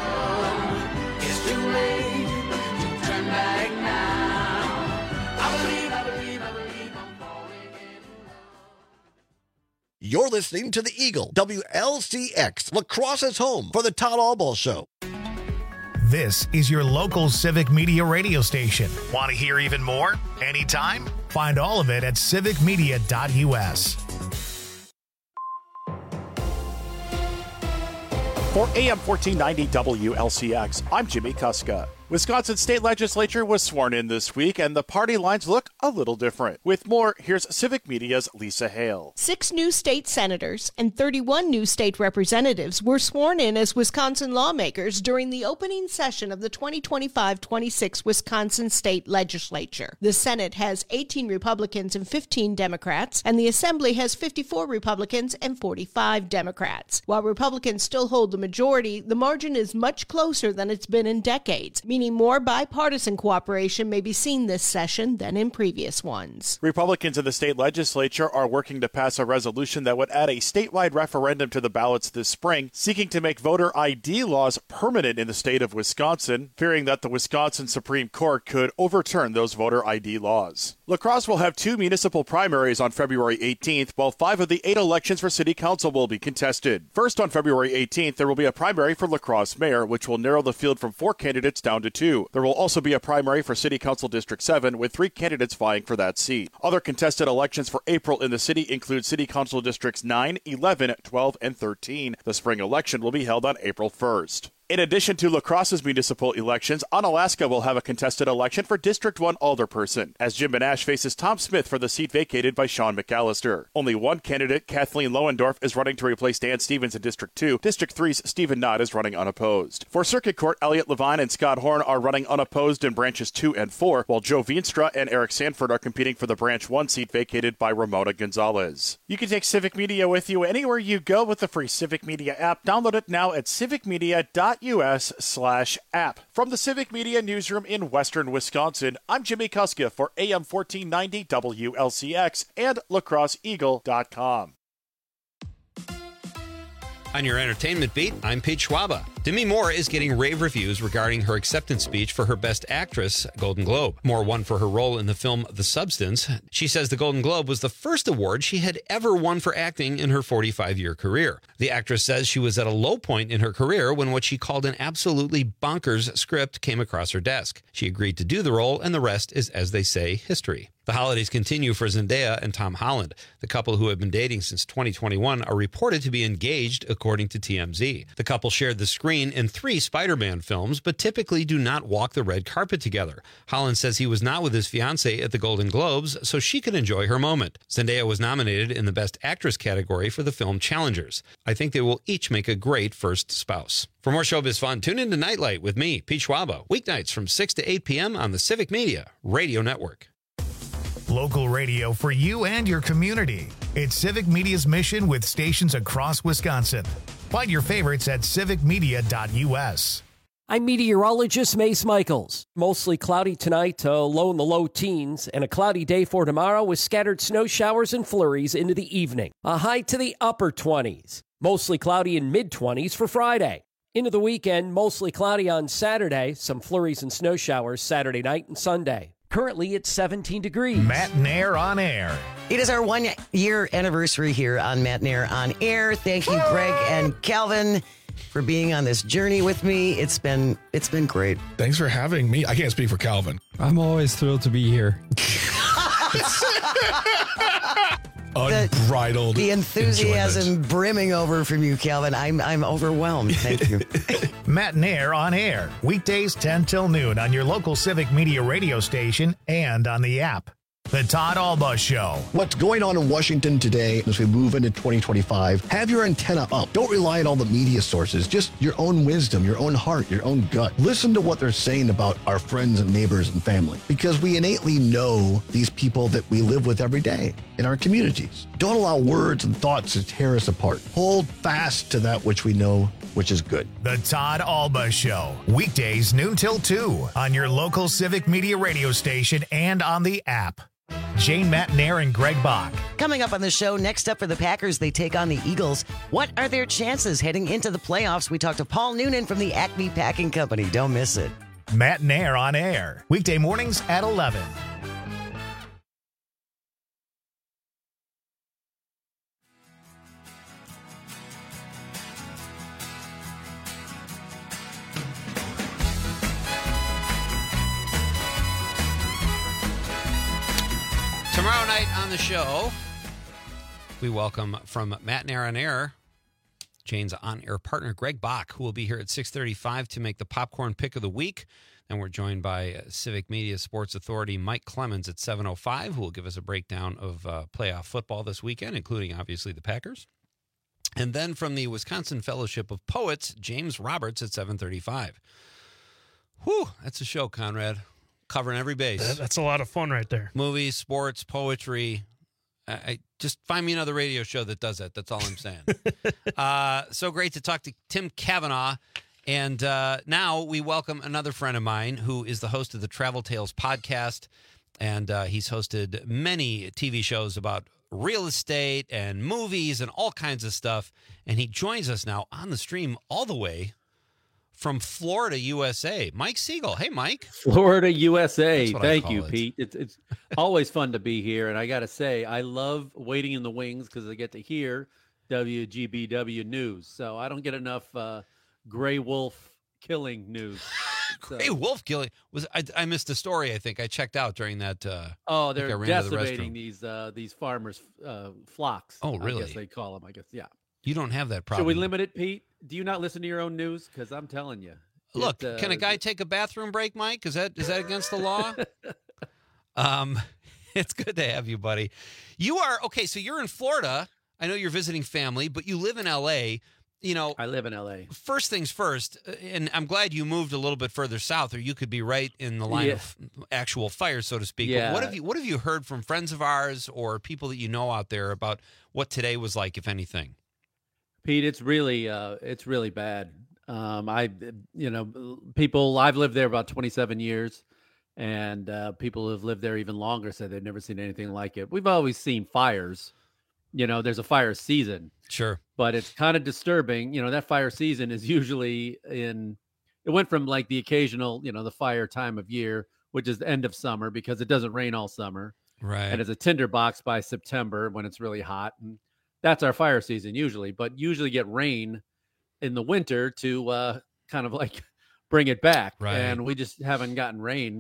It's too late to turn back now. I believe, I believe, I believe I'm falling in love. You're listening to the Eagle, W L C X, Lacrosse's home for the Todd Albaugh Show. This is your local Civic Media radio station. Want to hear even more? Anytime? Find all of it at civic media dot u s. For A M fourteen ninety W L C X, I'm Jimmy Kuska. Wisconsin State Legislature was sworn in this week, and the party lines look a little different. With more, here's Civic Media's Lisa Hale. Six new state senators and thirty-one new state representatives were sworn in as Wisconsin lawmakers during the opening session of the twenty twenty-five twenty-six Wisconsin State Legislature. The Senate has eighteen Republicans and fifteen Democrats, and the Assembly has fifty-four Republicans and forty-five Democrats. While Republicans still hold the majority, the margin is much closer than it's been in decades, meaning more bipartisan cooperation may be seen this session than in previous ones. Republicans in the state legislature are working to pass a resolution that would add a statewide referendum to the ballots this spring, seeking to make voter I D laws permanent in the state of Wisconsin, fearing that the Wisconsin Supreme Court could overturn those voter I D laws. La Crosse will have two municipal primaries on February eighteenth, while five of the eight elections for city council will be contested. First, on February eighteenth, there will be a primary for La Crosse mayor, which will narrow the field from four candidates down to two. There will also be a primary for City Council District seven, with three candidates vying for that seat. Other contested elections for April in the city include City Council Districts nine, eleven, twelve, and thirteen. The spring election will be held on April first. In addition to La Crosse's municipal elections, Onalaska will have a contested election for District one alderperson, as Jim Benash faces Tom Smith for the seat vacated by Sean McAllister. Only one candidate, Kathleen Lohendorf, is running to replace Dan Stevens in District two. District three's Stephen Knott is running unopposed. For Circuit Court, Elliot Levine and Scott Horn are running unopposed in Branches two and four, while Joe Veenstra and Eric Sanford are competing for the Branch one seat vacated by Ramona Gonzalez. You can take Civic Media with you anywhere you go with the free Civic Media app. Download it now at civicmedia dot us slash app. From the Civic Media Newsroom in Western Wisconsin, I'm Jimmy Kuska for A M fourteen ninety W L C X and la crosse eagle dot com. On your entertainment beat, I'm Pete Schwaba. Demi Moore is getting rave reviews regarding her acceptance speech for her Best Actress Golden Globe. Moore won for her role in the film The Substance. She says the Golden Globe was the first award she had ever won for acting in her forty-five-year career. The actress says she was at a low point in her career when what she called an absolutely bonkers script came across her desk. She agreed to do the role, and the rest is, as they say, history. The holidays continue for Zendaya and Tom Holland. The couple, who have been dating since twenty twenty-one, are reported to be engaged, according to T M Z. The couple shared the screen in three Spider-Man films, but typically do not walk the red carpet together. Holland says he was not with his fiancée at the Golden Globes, so she could enjoy her moment. Zendaya was nominated in the Best Actress category for the film Challengers. I think they will each make a great first spouse. For more showbiz fun, tune in to Nightlight with me, Pete Schwaba, weeknights from six to eight p.m. on the Civic Media Radio Network. Local radio for you and your community. It's Civic Media's mission with stations across Wisconsin. Find your favorites at civic media dot u s. I'm meteorologist Mace Michaels. Mostly cloudy tonight to low in the low teens, and a cloudy day for tomorrow with scattered snow showers and flurries into the evening. A high to the upper twenties. Mostly cloudy in mid-twenties for Friday. Into the weekend, mostly cloudy on Saturday, some flurries and snow showers Saturday night and Sunday. Currently, it's seventeen degrees. Matt Nair on air. It is our one-year anniversary here on Matt Nair on air. Thank you, Greg and Calvin, for being on this journey with me. It's been it's been great. Thanks for having me. I can't speak for Calvin. I'm always thrilled to be here. Unbridled. The, the enthusiasm enjoyment. brimming over from you, Calvin. I'm I'm overwhelmed. Thank you. Matt Nair on air. Weekdays ten till noon on your local Civic Media radio station and on the app. The Todd Alba Show. What's going on in Washington today as we move into twenty twenty-five? Have your antenna up. Don't rely on all the media sources. Just your own wisdom, your own heart, your own gut. Listen to what they're saying about our friends and neighbors and family, because we innately know these people that we live with every day in our communities. Don't allow words and thoughts to tear us apart. Hold fast to that which we know, which is good. The Todd Alba Show. Weekdays noon till two on your local Civic Media radio station and on the app. Jane Matt Nair and Greg Bach. Coming up on the show, next up for the Packers, they take on the Eagles. What are their chances heading into the playoffs? We talk to Paul Noonan from the Acme Packing Company. Don't miss it. Matt Nair on air. Weekday mornings at eleven. Tomorrow night on the show, we welcome from Matt Nair on Air, Jane's on-air partner, Greg Bach, who will be here at six thirty-five to make the popcorn pick of the week. And we're joined by uh, Civic Media Sports Authority Mike Clemens at seven oh five, who will give us a breakdown of uh, playoff football this weekend, including, obviously, the Packers. And then from the Wisconsin Fellowship of Poets, James Roberts at seven thirty-five. Whew, that's a show, Conrad. Covering every base. That- That's a lot of fun right there. Movies, sports, poetry. I, I just find me another radio show that does that. That's all I'm saying. uh, so great to talk to Tim Kavanaugh. And uh, now we welcome another friend of mine who is the host of the Travel Tales podcast. And uh, he's hosted many T V shows about real estate and movies and all kinds of stuff. And he joins us now on the stream all the way from Florida, U S A. Mike Siegel. Hey, Mike. Florida, U S A. That's what I Thank call you, it. Pete. It's it's always fun to be here, and I got to say, I love waiting in the wings because I get to hear W G B W news. So I don't get enough uh, gray wolf killing news. So, Gray wolf killing was I, I missed a story. I think I checked out during that. Uh, oh, I think I they're ran to the decimating restroom. these uh, these farmers' uh, flocks. Oh, I really? guess they call them. I guess yeah. You don't have that Should problem. we limit it, Pete? Do you not listen to your own news? Because I'm telling you. Look, it, uh, can a guy take a bathroom break, Mike? Is that is that against the law? um, it's good to have you, buddy. You are okay. So you're in Florida. I know you're visiting family, but you live in L A. You know, I live in L A. First things first, uh, and I'm glad you moved a little bit further south, or you could be right in the line Yeah. of actual fire, so to speak. Yeah. But what have you What have you heard from friends of ours or people that you know out there about what today was like, if anything? Pete, it's really uh, it's really bad. Um, I, you know, people. I've lived there about twenty-seven years, and uh, people who have lived there even longer said they've never seen anything like it. We've always seen fires. You know, there's a fire season. Sure. But it's kind of disturbing. You know, that fire season is usually in. It went from like the occasional, you know, the fire time of year, which is the end of summer because it doesn't rain all summer, Right. and it's a tinderbox by September when it's really hot, and that's our fire season usually. But usually get rain in the winter to uh, kind of like bring it back. Right. And we just haven't gotten rain.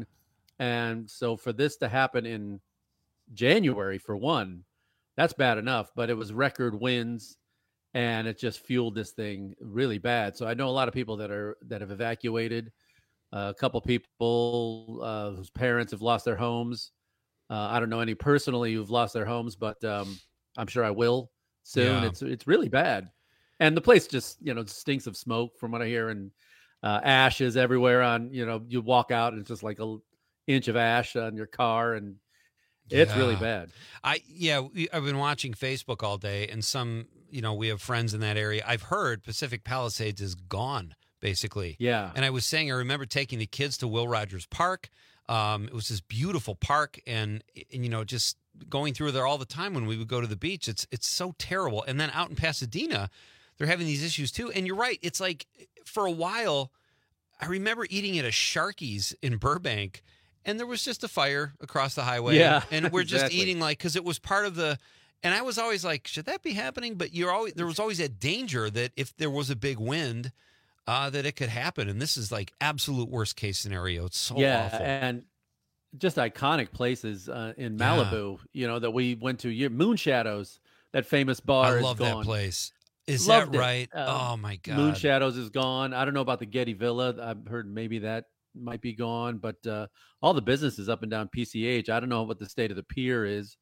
And so for this to happen in January, for one, that's bad enough, but it was record winds and it just fueled this thing really bad. So I know a lot of people that are, that have evacuated, uh, a couple people uh, whose parents have lost their homes. Uh, I don't know any personally who've lost their homes, but um, I'm sure I will soon. Yeah. It's, it's really bad. And the place just, you know, stinks of smoke from what I hear, and uh, ashes everywhere on, you know, you walk out and it's just like a inch of ash on your car, and it's really Yeah. bad. I yeah, we, I've been watching Facebook all day, and some, you know, we have friends in that area. I've heard Pacific Palisades is gone, basically. Yeah. And I was saying, I remember taking the kids to Will Rogers Park. Um, it was this beautiful park, and, and you know, just going through there all the time when we would go to the beach. It's it's so terrible. And then out in Pasadena, they're having these issues too. And you're right. It's like for a while, I remember eating at a Sharky's in Burbank, and there was just a fire across the highway. Yeah, And we're just exactly. eating like, because it was part of the, and I was always like, should that be happening? But you're always, there was always that danger that if there was a big wind, uh, that it could happen. And this is like absolute worst case scenario. It's so yeah, awful. and just iconic places uh, in Yeah. Malibu, you know, that we went to. Year Moon Shadows, that famous bar. I is love that gone. place. Is Loved that it. right? Um, Oh my God. Moon Shadows is gone. I don't know about the Getty Villa. I've heard maybe that might be gone, but uh, all the businesses up and down P C H. I don't know what the state of the pier is,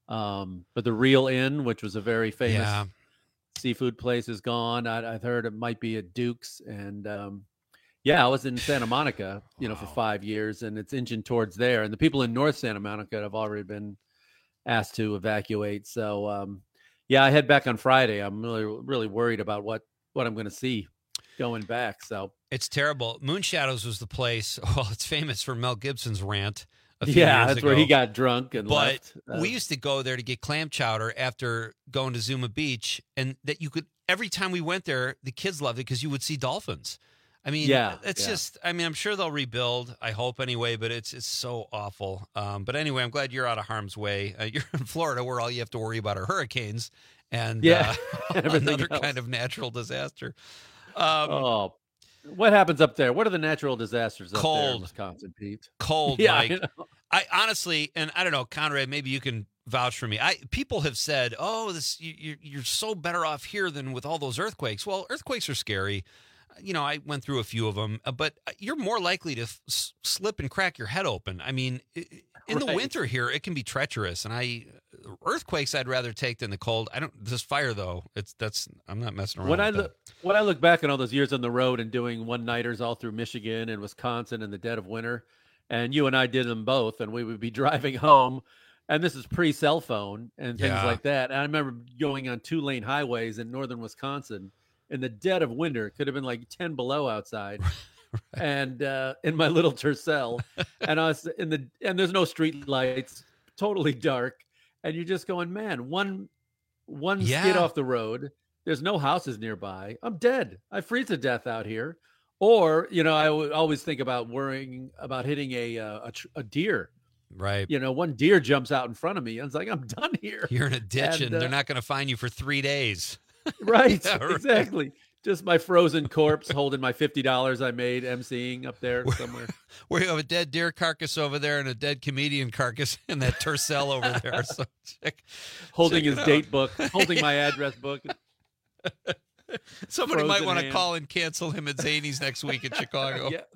um, but the Real Inn, which was a very famous Yeah. seafood place, is gone. I, I've heard it might be at Duke's, and um, yeah, I was in Santa Monica, you know, for five years, and it's inching towards there. And the people in North Santa Monica have already been asked to evacuate. So, um, yeah, I head back on Friday. I'm really, really worried about what what I'm going to see going back. So It's terrible. Moon Shadows was the place. Well, it's famous for Mel Gibson's rant. A few yeah, years that's ago. where he got drunk and But left. Uh, we used to go there to get clam chowder after going to Zuma Beach, and that you could every time we went there, the kids loved it because you would see dolphins. I mean, Yeah, it's yeah. just. I mean, I'm sure they'll rebuild. I hope anyway, but it's it's so awful. Um, but anyway, I'm glad you're out of harm's way. Uh, you're in Florida, where all you have to worry about are hurricanes and Yeah, uh, everything another else. kind of natural disaster. Um, oh, what happens up there? What are the natural disasters up there in Cold. Wisconsin, Pete? cold, Yeah, I Mike. know. I honestly, and I don't know, Conrad, maybe you can vouch for me. I people have said, "Oh, this you, you're so better off here than with all those earthquakes." Well, earthquakes are scary. You know, I went through a few of them, but you're more likely to f- slip and crack your head open. I mean, in the Right. winter here, it can be treacherous, and I earthquakes I'd rather take than the cold. I don't this fire though. It's that's I'm not messing around. When I with that. look when I look back on all those years on the road and doing one nighters all through Michigan and Wisconsin in the dead of winter, and you and I did them both, and we would be driving home, and this is pre cell phone and things Yeah. like that. And I remember going on two lane highways in northern Wisconsin in the dead of winter. It could have been like ten below outside. And uh, in my little Tercel, and I was in the and there's no street lights, totally dark, and you're just going, man, one one skid Yeah. off the road. There's no houses nearby. I'm dead. I freeze to death out here. Or you know, I would always think about worrying about hitting a uh, a, tr- a deer. Right. You know, one deer jumps out in front of me, and it's like I'm done here. You're in a ditch, and, And, uh, they're not going to find you for three days. Right, Yeah, right. exactly. Just my frozen corpse holding my fifty dollars I made emceeing up there somewhere. Where you have a dead deer carcass over there and a dead comedian carcass in that Tercel over there. So check, Holding check his it date out. book, holding my address book. Somebody might frozen want to hand. call and cancel him at Zany's next week in Chicago. Yeah.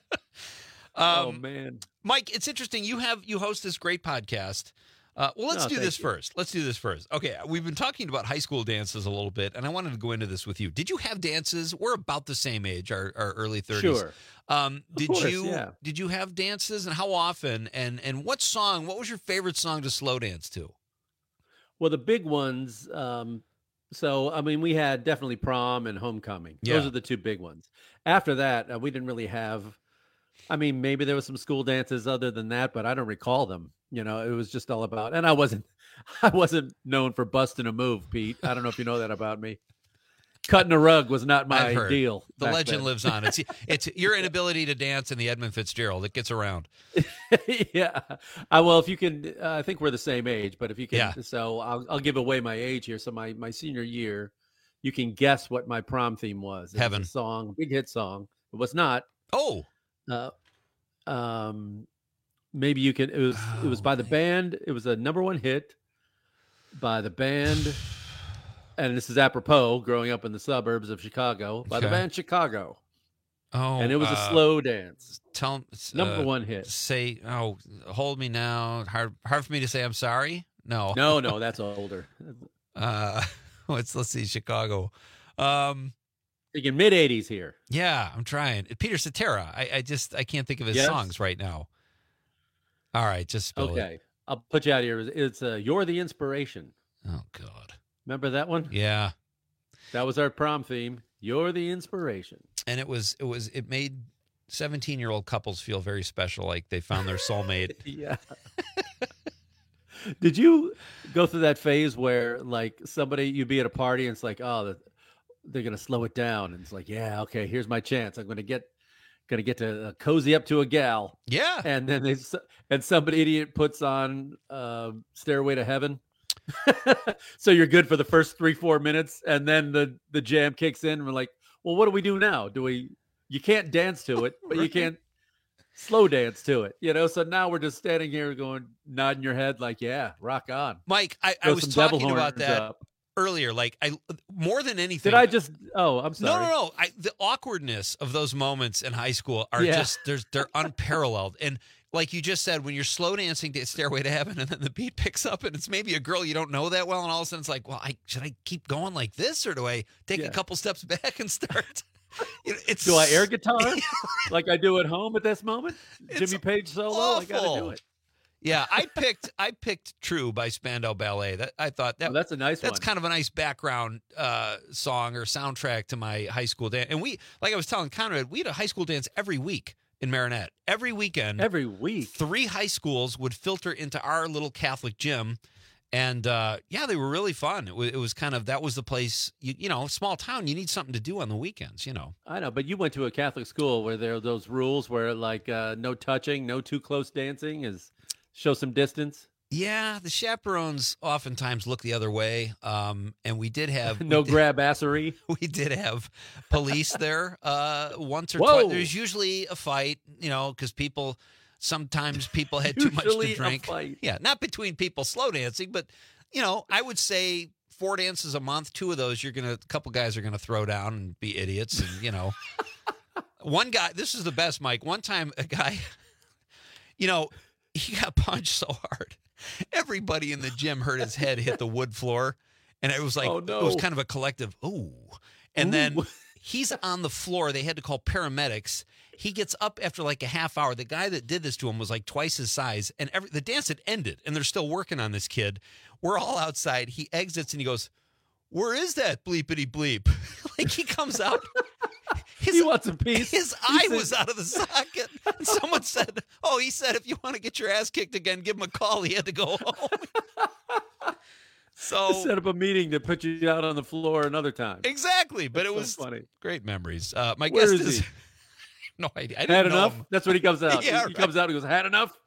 Um, Oh man. Mike, it's interesting. You have you host this great podcast. Uh, well, let's Oh, do thank this you. first. Let's do this first. Okay, we've been talking about high school dances a little bit, and I wanted to go into this with you. Did you have dances? We're about the same age, our, our early thirties. Sure. Um, Of did course, you yeah. did you have dances, and how often? And and what song? What was your favorite song to slow dance to? Well, the big ones. Um, so, I mean, we had definitely prom and homecoming. Yeah. Those are the two big ones. After that, uh, we didn't really have. I mean, maybe there was some school dances other than that, but I don't recall them. You know, it was just all about. And I wasn't, I wasn't known for busting a move, Pete. I don't know if you know that about me. Cutting a rug was not my I've heard. deal. The back legend then. lives on. It's it's your inability to dance in the Edmund Fitzgerald. It gets around. Yeah. Uh, well, if you can, uh, I think we're the same age, but if you can, Yeah. so I'll, I'll give away my age here. So my, my senior year, you can guess what my prom theme was. It Heaven. was a song, big hit song. It was not. Oh. Uh, um, maybe you can, it was, it was by the band. It was a number one hit by the band. And this is apropos growing up in the suburbs of Chicago by the Okay. band Chicago. Oh, And it was a uh, slow dance. Tell Number uh, one hit. Say, oh, hold me now. Hard, hard for me to say. I'm sorry. No, No, no, that's older. Uh, let's let's see, Chicago. Um, Thinking mid eighties here. yeah, I'm trying. Peter Cetera. I, I just I can't think of his Yes. songs right now. All right, just spell Okay. it. I'll put you out here. It's uh, You're the Inspiration. Oh God. Remember that one? Yeah, That was our prom theme. You're the inspiration. and it was it was it made seventeen year old couples feel very special, like they found their soulmate. Yeah. Did you go through that phase where like somebody, you'd be at a party and it's like, oh, the- they're going to slow it down. And it's like, yeah, okay, here's my chance. I'm going to get, going to get to uh, cozy up to a gal. Yeah. And then they, s- and some idiot puts on uh, Stairway to Heaven. So you're good for the first three, four minutes. And then the, the jam kicks in and we're like, well, what do we do now? Do we, you can't dance to it, but you can't slow dance to it, you know? So now we're just standing here going, nodding your head like, yeah, rock on. Mike, I, I Throw was some devil talking about horns that up. earlier. Like I more than anything. Did I just, oh, I'm sorry. No, no, no. I, the awkwardness of those moments in high school are Yeah. just there's they're unparalleled. And like you just said, when you're slow dancing to Stairway to Heaven, and then the beat picks up, and it's maybe a girl you don't know that well, and all of a sudden it's like, well, I should I keep going like this, or do I take Yeah. a couple steps back and start? You know, it's Do I air guitar like I do at home at this moment? Jimmy Page solo? I got to do awful. it. Yeah, I picked I picked "True" by Spandau Ballet. That I thought that Oh, that's a nice that's one. kind of a nice background uh, song or soundtrack to my high school dance. And we, like I was telling Conrad, we had a high school dance every week in Marinette. Every weekend, Every week. three high schools would filter into our little Catholic gym. And uh, yeah, they were really fun. It was, it was kind of, that was the place, you, you know, small town, you need something to do on the weekends, you know. I know, but you went to a Catholic school where there are those rules where like uh, no touching, no too close dancing, is show some distance. Yeah, the chaperones oftentimes look the other way. Um, and we did have No we did- grab-assery. We did have police there uh, once or Whoa. twice. There's usually a fight, you know, because people Sometimes people had too much Usually to a drink. fight. Yeah, not between people slow dancing, but you know, I would say four dances a month. Two of those, you're gonna, a couple guys are gonna throw down and be idiots, and you know, one guy. This is the best, Mike. One time, a guy, you know, he got punched so hard, everybody in the gym heard his head hit the wood floor, and it was like Oh, no. it was kind of a collective ooh, and Ooh. then he's on the floor. They had to call paramedics. He gets up after like a half hour. The guy that did this to him was like twice his size, and every, the dance had ended, and they're still working on this kid. We're all outside. He exits, and he goes, "Where is that bleepity bleep?" Like he comes out. His, he wants a piece. His He eye says- was out of the socket. And someone said, "Oh, he said if you want to get your ass kicked again, give him a call." He had to go home. So set up a meeting to put you out on the floor another time. Exactly, but That's it so was funny. great memories. Uh, my Where guest is is he? no idea. I didn't Had know enough? him. That's when he comes out. Yeah, he, he right. comes out and goes, "Had enough?"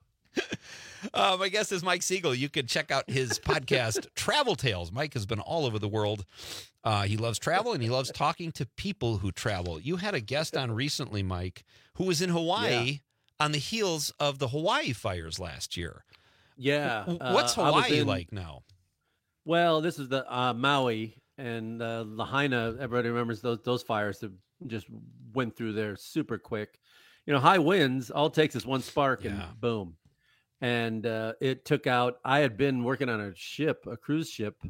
Uh, my guest is Mike Siegel. You can check out his podcast, Travel Tales. Mike has been all over the world. Uh, he loves travel, and he loves talking to people who travel. You had a guest on recently, Mike, who was in Hawaii Yeah. on the heels of the Hawaii fires last year. Yeah. W- What's uh, I was Hawaii in- like now? Well, this is the uh, Maui and uh, Lahaina. Everybody remembers those those fires that just went through there super quick. You know, high winds. All it takes is one spark, and boom. And uh, it took out. I had been working on a ship, a cruise ship,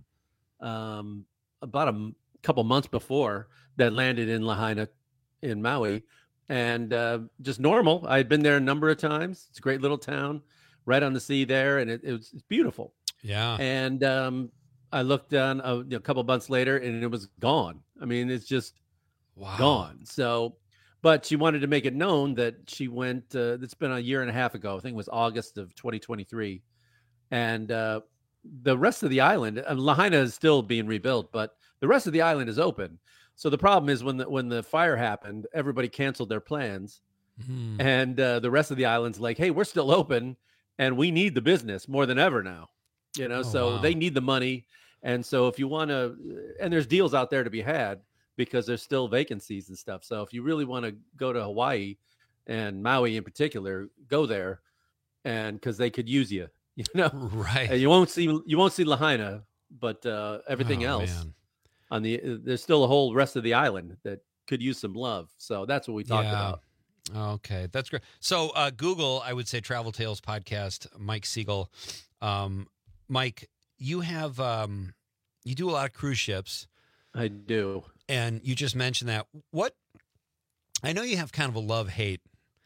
um, about a m- couple months before that landed in Lahaina, in Maui, and uh, just normal. I had been there a number of times. It's a great little town, right on the sea there, and it, it was it's beautiful. Yeah. And um, I looked down a, you know, a couple months later, and it was gone. I mean, it's just Wow. gone. So, but she wanted to make it known that she went. Uh, it's been a year and a half ago. I think it was August of twenty twenty-three, and uh, the rest of the island, uh, Lahaina is still being rebuilt, but the rest of the island is open. So the problem is when the when the fire happened, everybody canceled their plans, Hmm. and uh, the rest of the island's like, "Hey, we're still open, and we need the business more than ever now." You know, Oh, so wow. they need the money, and so if you want to, and there's deals out there to be had because there's still vacancies and stuff. So if you really want to go to Hawaii and Maui in particular, go there, and because they could use you, you know, Right. And you won't see you won't see Lahaina, but uh, everything Oh, else man. on the there's still a whole rest of the island that could use some love. So that's what we talked Yeah. about. Okay, that's great. So uh, Google, I would say Travel Tales podcast, Mike Siegel. Um, Mike, you have um, you do a lot of cruise ships. I do, and you just mentioned that. What I know you have kind of a love hate.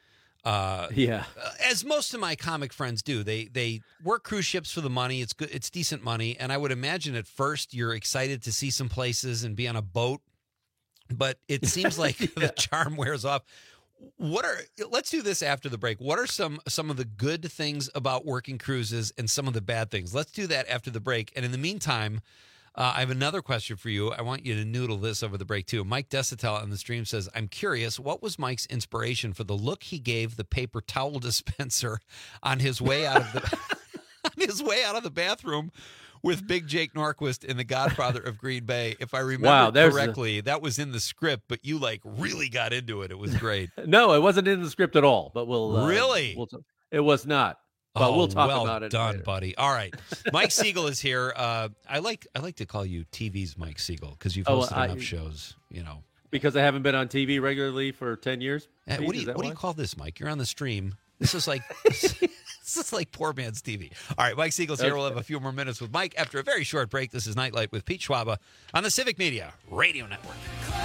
Uh, Yeah. as most of my comic friends do, they they work cruise ships for the money. It's good. It's decent money, and I would imagine at first you're excited to see some places and be on a boat, but it seems like the charm wears off. What are let's do this after the break. What are some some of the good things about working cruises and some of the bad things? Let's do that after the break. And in the meantime, uh, I have another question for you. I want you to noodle this over the break too. Mike Desitel on the stream says, "I'm curious, what was Mike's inspiration for the look he gave the paper towel dispenser on his way out of the on his way out of the bathroom with Big Jake Norquist in The Godfather of Green Bay?" If I remember Wow, there's a- correctly, that was in the script, but you like really got into it. It was great. No, it wasn't in the script at all. But we'll uh, Really? We'll t- it was not. But oh, we'll talk well about it. done, later. buddy. All right, Mike Siegel is here. Uh, I like I like to call you T V's Mike Siegel because you've Oh, hosted I- enough shows. You know, Because I haven't been on T V regularly for ten years. Uh, Pete, what do is you that what do you why? call this, Mike? You're on the stream. This is like this is like poor man's T V. All right, Mike Siegel's here. We'll have a few more minutes with Mike after a very short break. This is Nightlight with Pete Schwaba on the Civic Media Radio Network.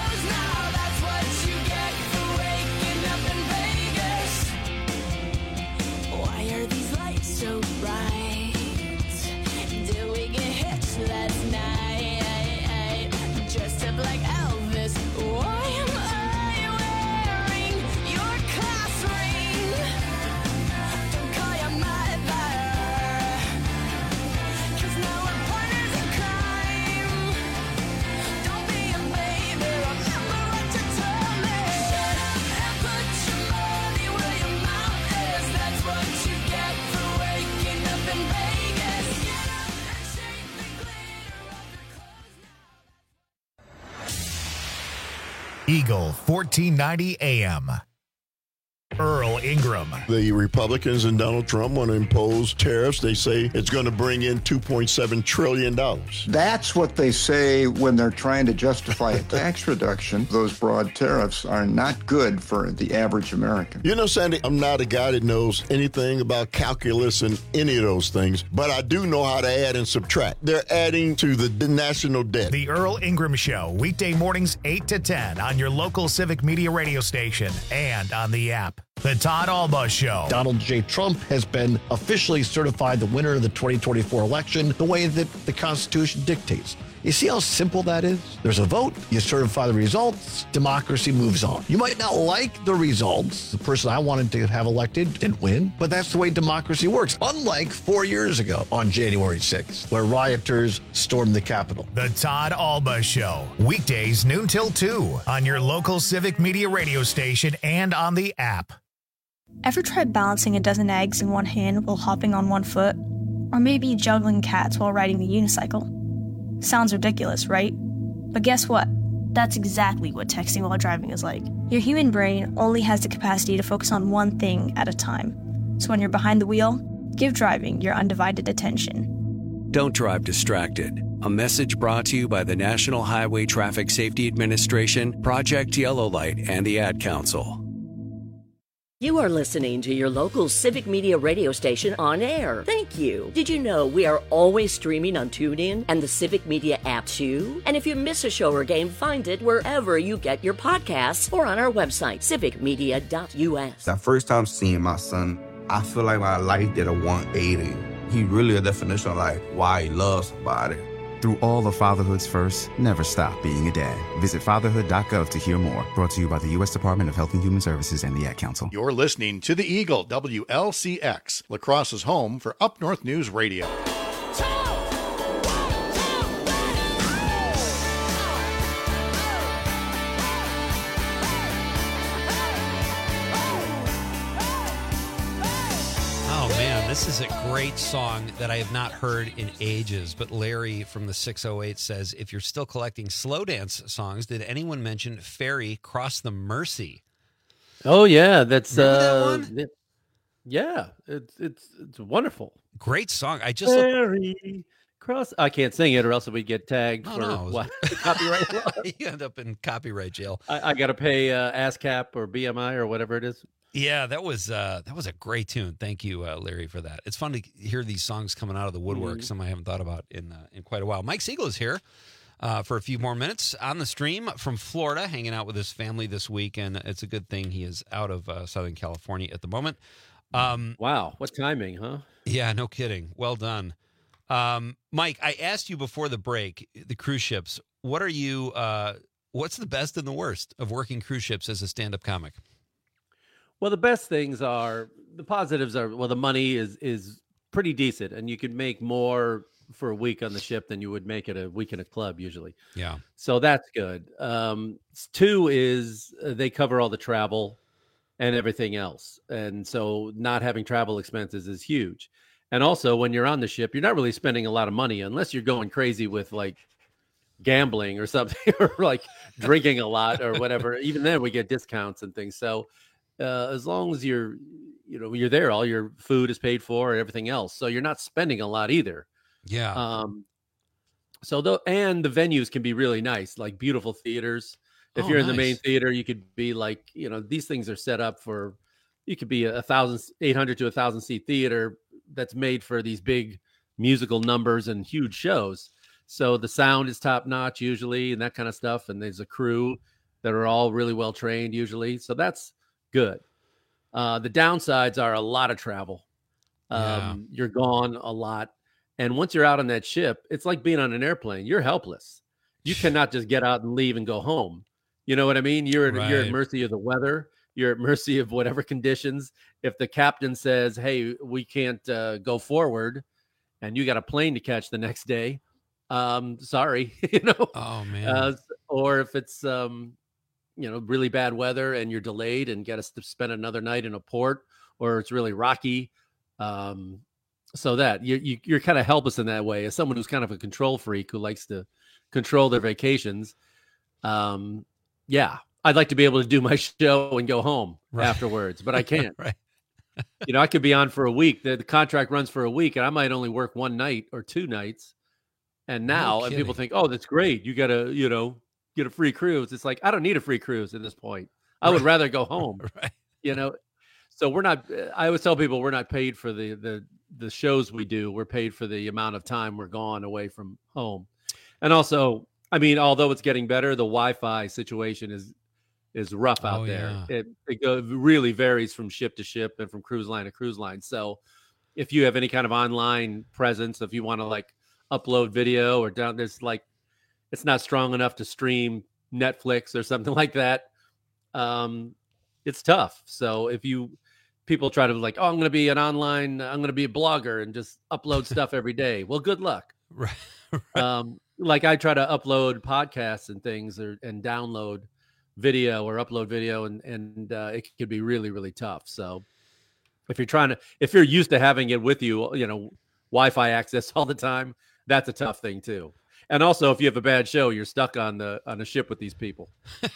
Why are these lights so bright? Did we get hitched last night? Dressed up like Elvis. Why am I wearing your class ring? Don't call your mother, 'cause now we're partners in crime. Don't be a baby, remember what you told me. And put your money where your mouth is. That's what you get for waking up in Vegas. Get up and shake the glitter off your clothes. Eagle fourteen ninety A M. Earl Earl Ingram. The Republicans and Donald Trump want to impose tariffs. They say it's going to bring in two point seven trillion dollars. That's what they say when they're trying to justify a tax reduction. Those broad tariffs are not good for the average American. You know, Sandy, I'm not a guy that knows anything about calculus and any of those things, but I do know how to add and subtract. They're adding to the national debt. The Earl Ingram Show, weekday mornings eight to ten on your local Civic Media radio station and on the app. The Todd Alba Show. Donald J. Trump has been officially certified the winner of the twenty twenty-four election the way that the Constitution dictates. You see how simple that is? There's a vote, you certify the results, democracy moves on. You might not like the results. The person I wanted to have elected didn't win, but that's the way democracy works. Unlike four years ago on January sixth, where rioters stormed the Capitol. The Todd Alba Show, weekdays noon till two on your local Civic Media radio station and on the app. Ever tried balancing a dozen eggs in one hand while hopping on one foot? Or maybe juggling cats while riding the unicycle? Sounds ridiculous, right? But guess what? That's exactly what texting while driving is like. Your human brain only has the capacity to focus on one thing at a time. So when you're behind the wheel, give driving your undivided attention. Don't drive distracted. A message brought to you by the National Highway Traffic Safety Administration, Project Yellow Light, and the Ad Council. You are listening to your local Civic Media radio station on air. Thank you. Did you know we are always streaming on TuneIn and the Civic Media app too? And if you miss a show or game, find it wherever you get your podcasts or on our website, civic media dot u s. That first time seeing my son, I feel like my life did a one eighty. He really a definition of like why he loves somebody. Through all of fatherhood's first, never stop being a dad. Visit fatherhood dot gov to hear more. Brought to you by the U S Department of Health and Human Services and the Ad Council. You're listening to the Eagle, W L C X, La Crosse's home for Up North News Radio. This is a great song that I have not heard in ages, but Larry from the six oh eight says, if you're still collecting slow dance songs, did anyone mention Ferry Cross the Mersey? Oh, yeah. That's, Remember uh, that one? it- yeah, it's, it's, it's wonderful. Great song. I just looked- Ferry Cross. I can't sing it or else we get tagged No, for no. what? Copyright law. You end up in copyright jail. I, I got to pay uh, ASCAP or B M I or whatever it is. Yeah, that was uh, that was a great tune. Thank you, uh, Larry, for that. It's fun to hear these songs coming out of the woodwork. Mhm. Some I haven't thought about in uh, in quite a while. Mike Siegel is here uh, for a few more minutes on the stream from Florida, hanging out with his family this week, and it's a good thing he is out of uh, Southern California at the moment. Um, wow, what timing, huh? Yeah, no kidding. Well done, um, Mike. I asked you before the break, the cruise ships. What are you? Uh, what's the best and the worst of working cruise ships as a stand-up comic? Well, the best things are the positives are well, the money is is pretty decent, and you could make more for a week on the ship than you would make at a week in a club usually. Yeah. So that's good. Um, two is uh, they cover all the travel and everything else, and so not having travel expenses is huge. And also, when you're on the ship, you're not really spending a lot of money unless you're going crazy with like gambling or something, or like drinking a lot or whatever. Even then, we get discounts and things. So. Uh, as long as you're, you know, you're there, all your food is paid for and everything else. So you're not spending a lot either. Yeah. Um, so though, and the venues can be really nice, like beautiful theaters. If Oh, you're in the main nice. theater, you could be like, you know, these things are set up for, you could be a, a thousand, eight hundred to a thousand seat theater that's made for these big musical numbers and huge shows. So the sound is top notch usually and that kind of stuff. And there's a crew that are all really well trained usually. So that's good. Uh, the downsides are a lot of travel. Um, Yeah. You're gone a lot. And once you're out on that ship, it's like being on an airplane. You're helpless. You cannot just get out and leave and go home. You know what I mean? You're, you're at Right. mercy of the weather. You're at mercy of whatever conditions. If the captain says, hey, we can't uh, go forward and you got a plane to catch the next day, um, sorry, you know? Oh, man. Uh, or if it's, um, you know, really bad weather and you're delayed and got to spend another night in a port, or it's really rocky. Um, so that you, you, you're kind of helpless in that way as someone who's kind of a control freak who likes to control their vacations. Um, yeah, I'd like to be able to do my show and go home Right. afterwards, but I can't. Right. You know, I could be on for a week. The, the contract runs for a week, and I might only work one night or two nights. And now, and people think, oh, that's great. You got to, you know, get a free cruise. It's like, I don't need a free cruise at this point. I would Right. rather go home. Right. You know, so we're not, I always tell people we're not paid for the, the, the shows we do. We're paid for the amount of time we're gone away from home. And also, I mean, although it's getting better, the Wi-Fi situation is is rough out Oh, there. yeah. It it go, really varies from ship to ship and from cruise line to cruise line. So if you have any kind of online presence, if you want to like upload video or down, there's like, it's not strong enough to stream Netflix or something like that. Um, it's tough. So if you, people try to like, oh, I'm going to be an online, I'm going to be a blogger and just upload stuff every day. Well, good luck. Right. Um, like I try to upload podcasts and things or, and download video or upload video and, and, uh, it could be really, really tough. So if you're trying to, if you're used to having it with you, you know, Wi-Fi access all the time, that's a tough thing too. And also if you have a bad show, you're stuck on the, on a ship with these people.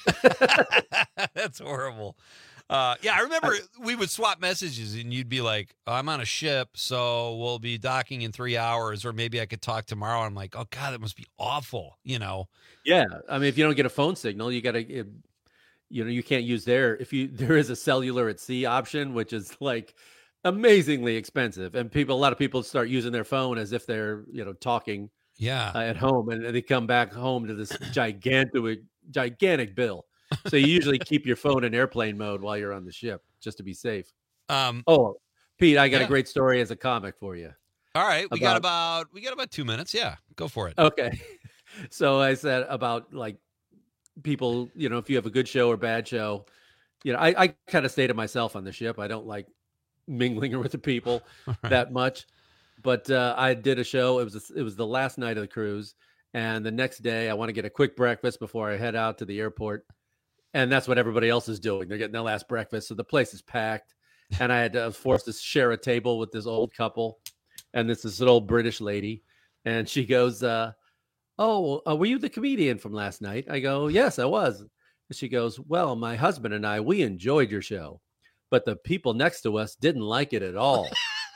That's horrible. Uh, yeah, I remember we would swap messages and you'd be like, oh, I'm on a ship, so we'll be docking in three hours, or maybe I could talk tomorrow. I'm like, oh, God, that must be awful, you know? Yeah. I mean, if you don't get a phone signal, you got to, you know, you can't use there. If you, there is a cellular at sea option, which is like amazingly expensive. And people, a lot of people start using their phone as if they're, you know, talking Yeah. uh, at home, and they come back home to this gigantic, gigantic bill. So you usually keep your phone in airplane mode while you're on the ship, just to be safe. Um, oh, Pete, I got yeah. a great story as a comic for you. All right, we got About- about we got about two minutes. Yeah, go for it. Okay. So I said about like people, you know, if you have a good show or bad show, you know, I, I kind of stay to myself on the ship. I don't like mingling with the people that much. But uh, I did a show. It was it was the last night of the cruise, and the next day I want to get a quick breakfast before I head out to the airport, and that's what everybody else is doing. They're getting their last breakfast, so the place is packed, and I had to, I was forced to share a table with this old couple, and this is an old British lady, and she goes, uh, "Oh, uh, were you the comedian from last night?" I go, "Yes, I was." And she goes, "Well, my husband and I, we enjoyed your show, but the people next to us didn't like it at all."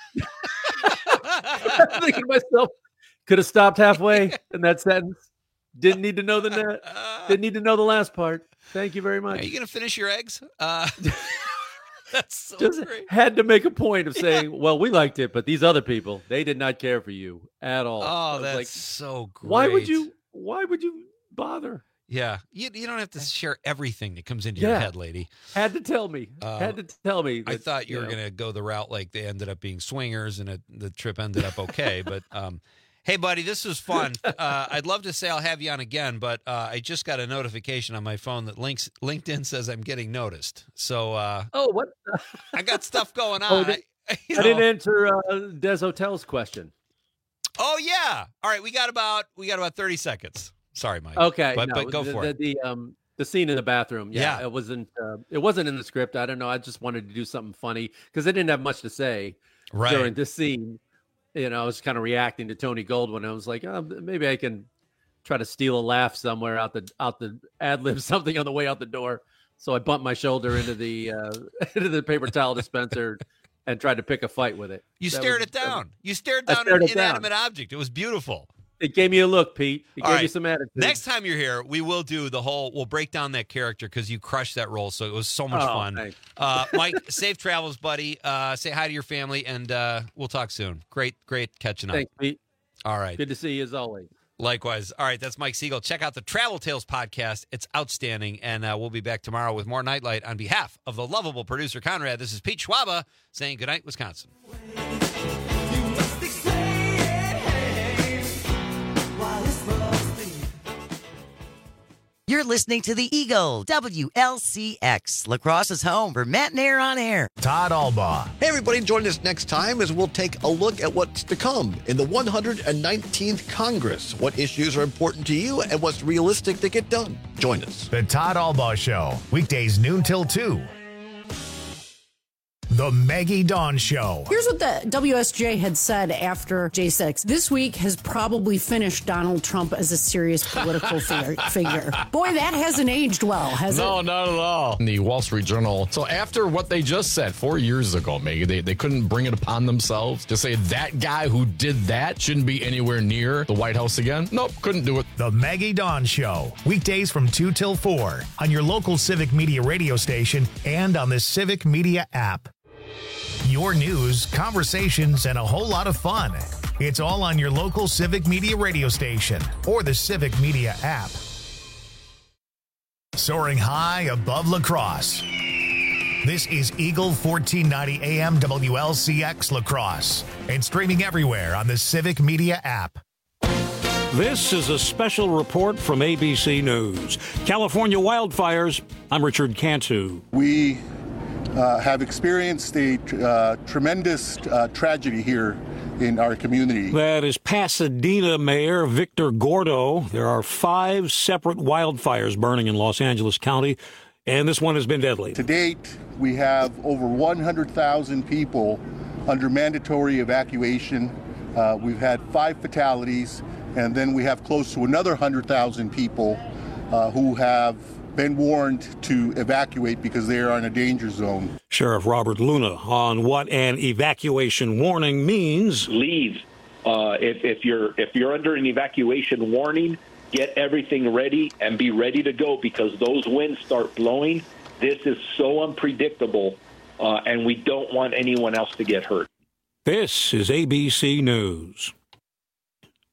I'm thinking to myself, could have stopped halfway in that sentence. Didn't need to know the net. Didn't need to know the last part. Thank you very much. Are you going to finish your eggs? Uh, that's so Just great. had to make a point of saying, well, we liked it, but these other people, they did not care for you at all. I Oh, was that's like, so great. why would you? Why would you bother? Yeah, you, you don't have to share everything that comes into your Yeah. head, lady. Had to tell me. Uh, Had to tell me. I that, thought you, were know. going to go the route like they ended up being swingers and it, the trip ended up okay. But um, hey, buddy, this was fun. Uh, I'd love to say I'll have you on again, but uh, I just got a notification on my phone that links, LinkedIn says I'm getting noticed. So uh, Oh, what? I got stuff going Oh, on. did- I, you I didn't know. answer uh, Des Hotel's question. Oh yeah. All right, we got about we got about thirty seconds. Sorry, Mike. Okay, but no, but go the, for the, it. The um the scene in the bathroom. Yeah, Yeah. it wasn't. Uh, it wasn't in the script. I don't know. I just wanted to do something funny because I didn't have much to say Right. during this scene. You know, I was kind of reacting to Tony Goldwyn. I was like, oh, maybe I can try to steal a laugh somewhere out the out the ad lib something on the way out the door. So I bumped my shoulder into the uh, into the paper towel dispenser and tried to pick a fight with it. You That stared was- it down. You stared I down stared an it down. inanimate object. It was beautiful. It gave me a look, Pete. It All gave you right. some attitude. Next time you're here, we will do the whole. We'll break down that character because you crushed that role. So it was so much Oh, fun. thanks. Uh, Mike, safe travels, buddy. Uh, say hi to your family, and uh, we'll talk soon. Great, great catching up. Thanks, Pete. All right. Good to see you as always. Likewise. All right, that's Mike Siegel. Check out the Travel Tales podcast. It's outstanding, and uh, we'll be back tomorrow with more Nightlight. On behalf of the lovable producer Conrad, this is Pete Schwaba saying goodnight, Wisconsin. You're listening to The Eagle, W L C X, Lacrosse's home for Matt and Air on Air. Todd Albaugh. Hey, everybody, join us next time as we'll take a look at what's to come in the one hundred nineteenth Congress. What issues are important to you and what's realistic to get done. Join us. The Todd Albaugh Show, weekdays noon till two. The Maggie Dawn Show. Here's what the W S J had said after J six. This week has probably finished Donald Trump as a serious political figure. Boy, that hasn't aged well, has no, it? No, not at all. In the Wall Street Journal. So after what they just said four years ago, Maggie, they, they couldn't bring it upon themselves to say that guy who did that shouldn't be anywhere near the White House again. Nope, couldn't do it. The Maggie Dawn Show. Weekdays from two till four on your local Civic Media radio station and on the Civic Media app. Your news, conversations, and a whole lot of fun. It's all on your local Civic Media radio station or the Civic Media app. Soaring high above La Crosse. This is Eagle fourteen ninety A M W L C X La Crosse and streaming everywhere on the Civic Media app. This is a special report from A B C News. California wildfires. I'm Richard Cantu. We uh, have experienced a uh, tremendous uh, tragedy here in our community. That is Pasadena Mayor Victor Gordo. There are five separate wildfires burning in Los Angeles County, and this one has been deadly. To date, we have over one hundred thousand people under mandatory evacuation. Uh, we've had five fatalities, and then we have close to another one hundred thousand people uh, who have been warned to evacuate because they are in a danger zone. Sheriff Robert Luna on what an evacuation warning means. Leave. Uh, if, if you're if you're under an evacuation warning, get everything ready and be ready to go because those winds start blowing. This is so unpredictable, uh, and we don't want anyone else to get hurt. This is A B C News.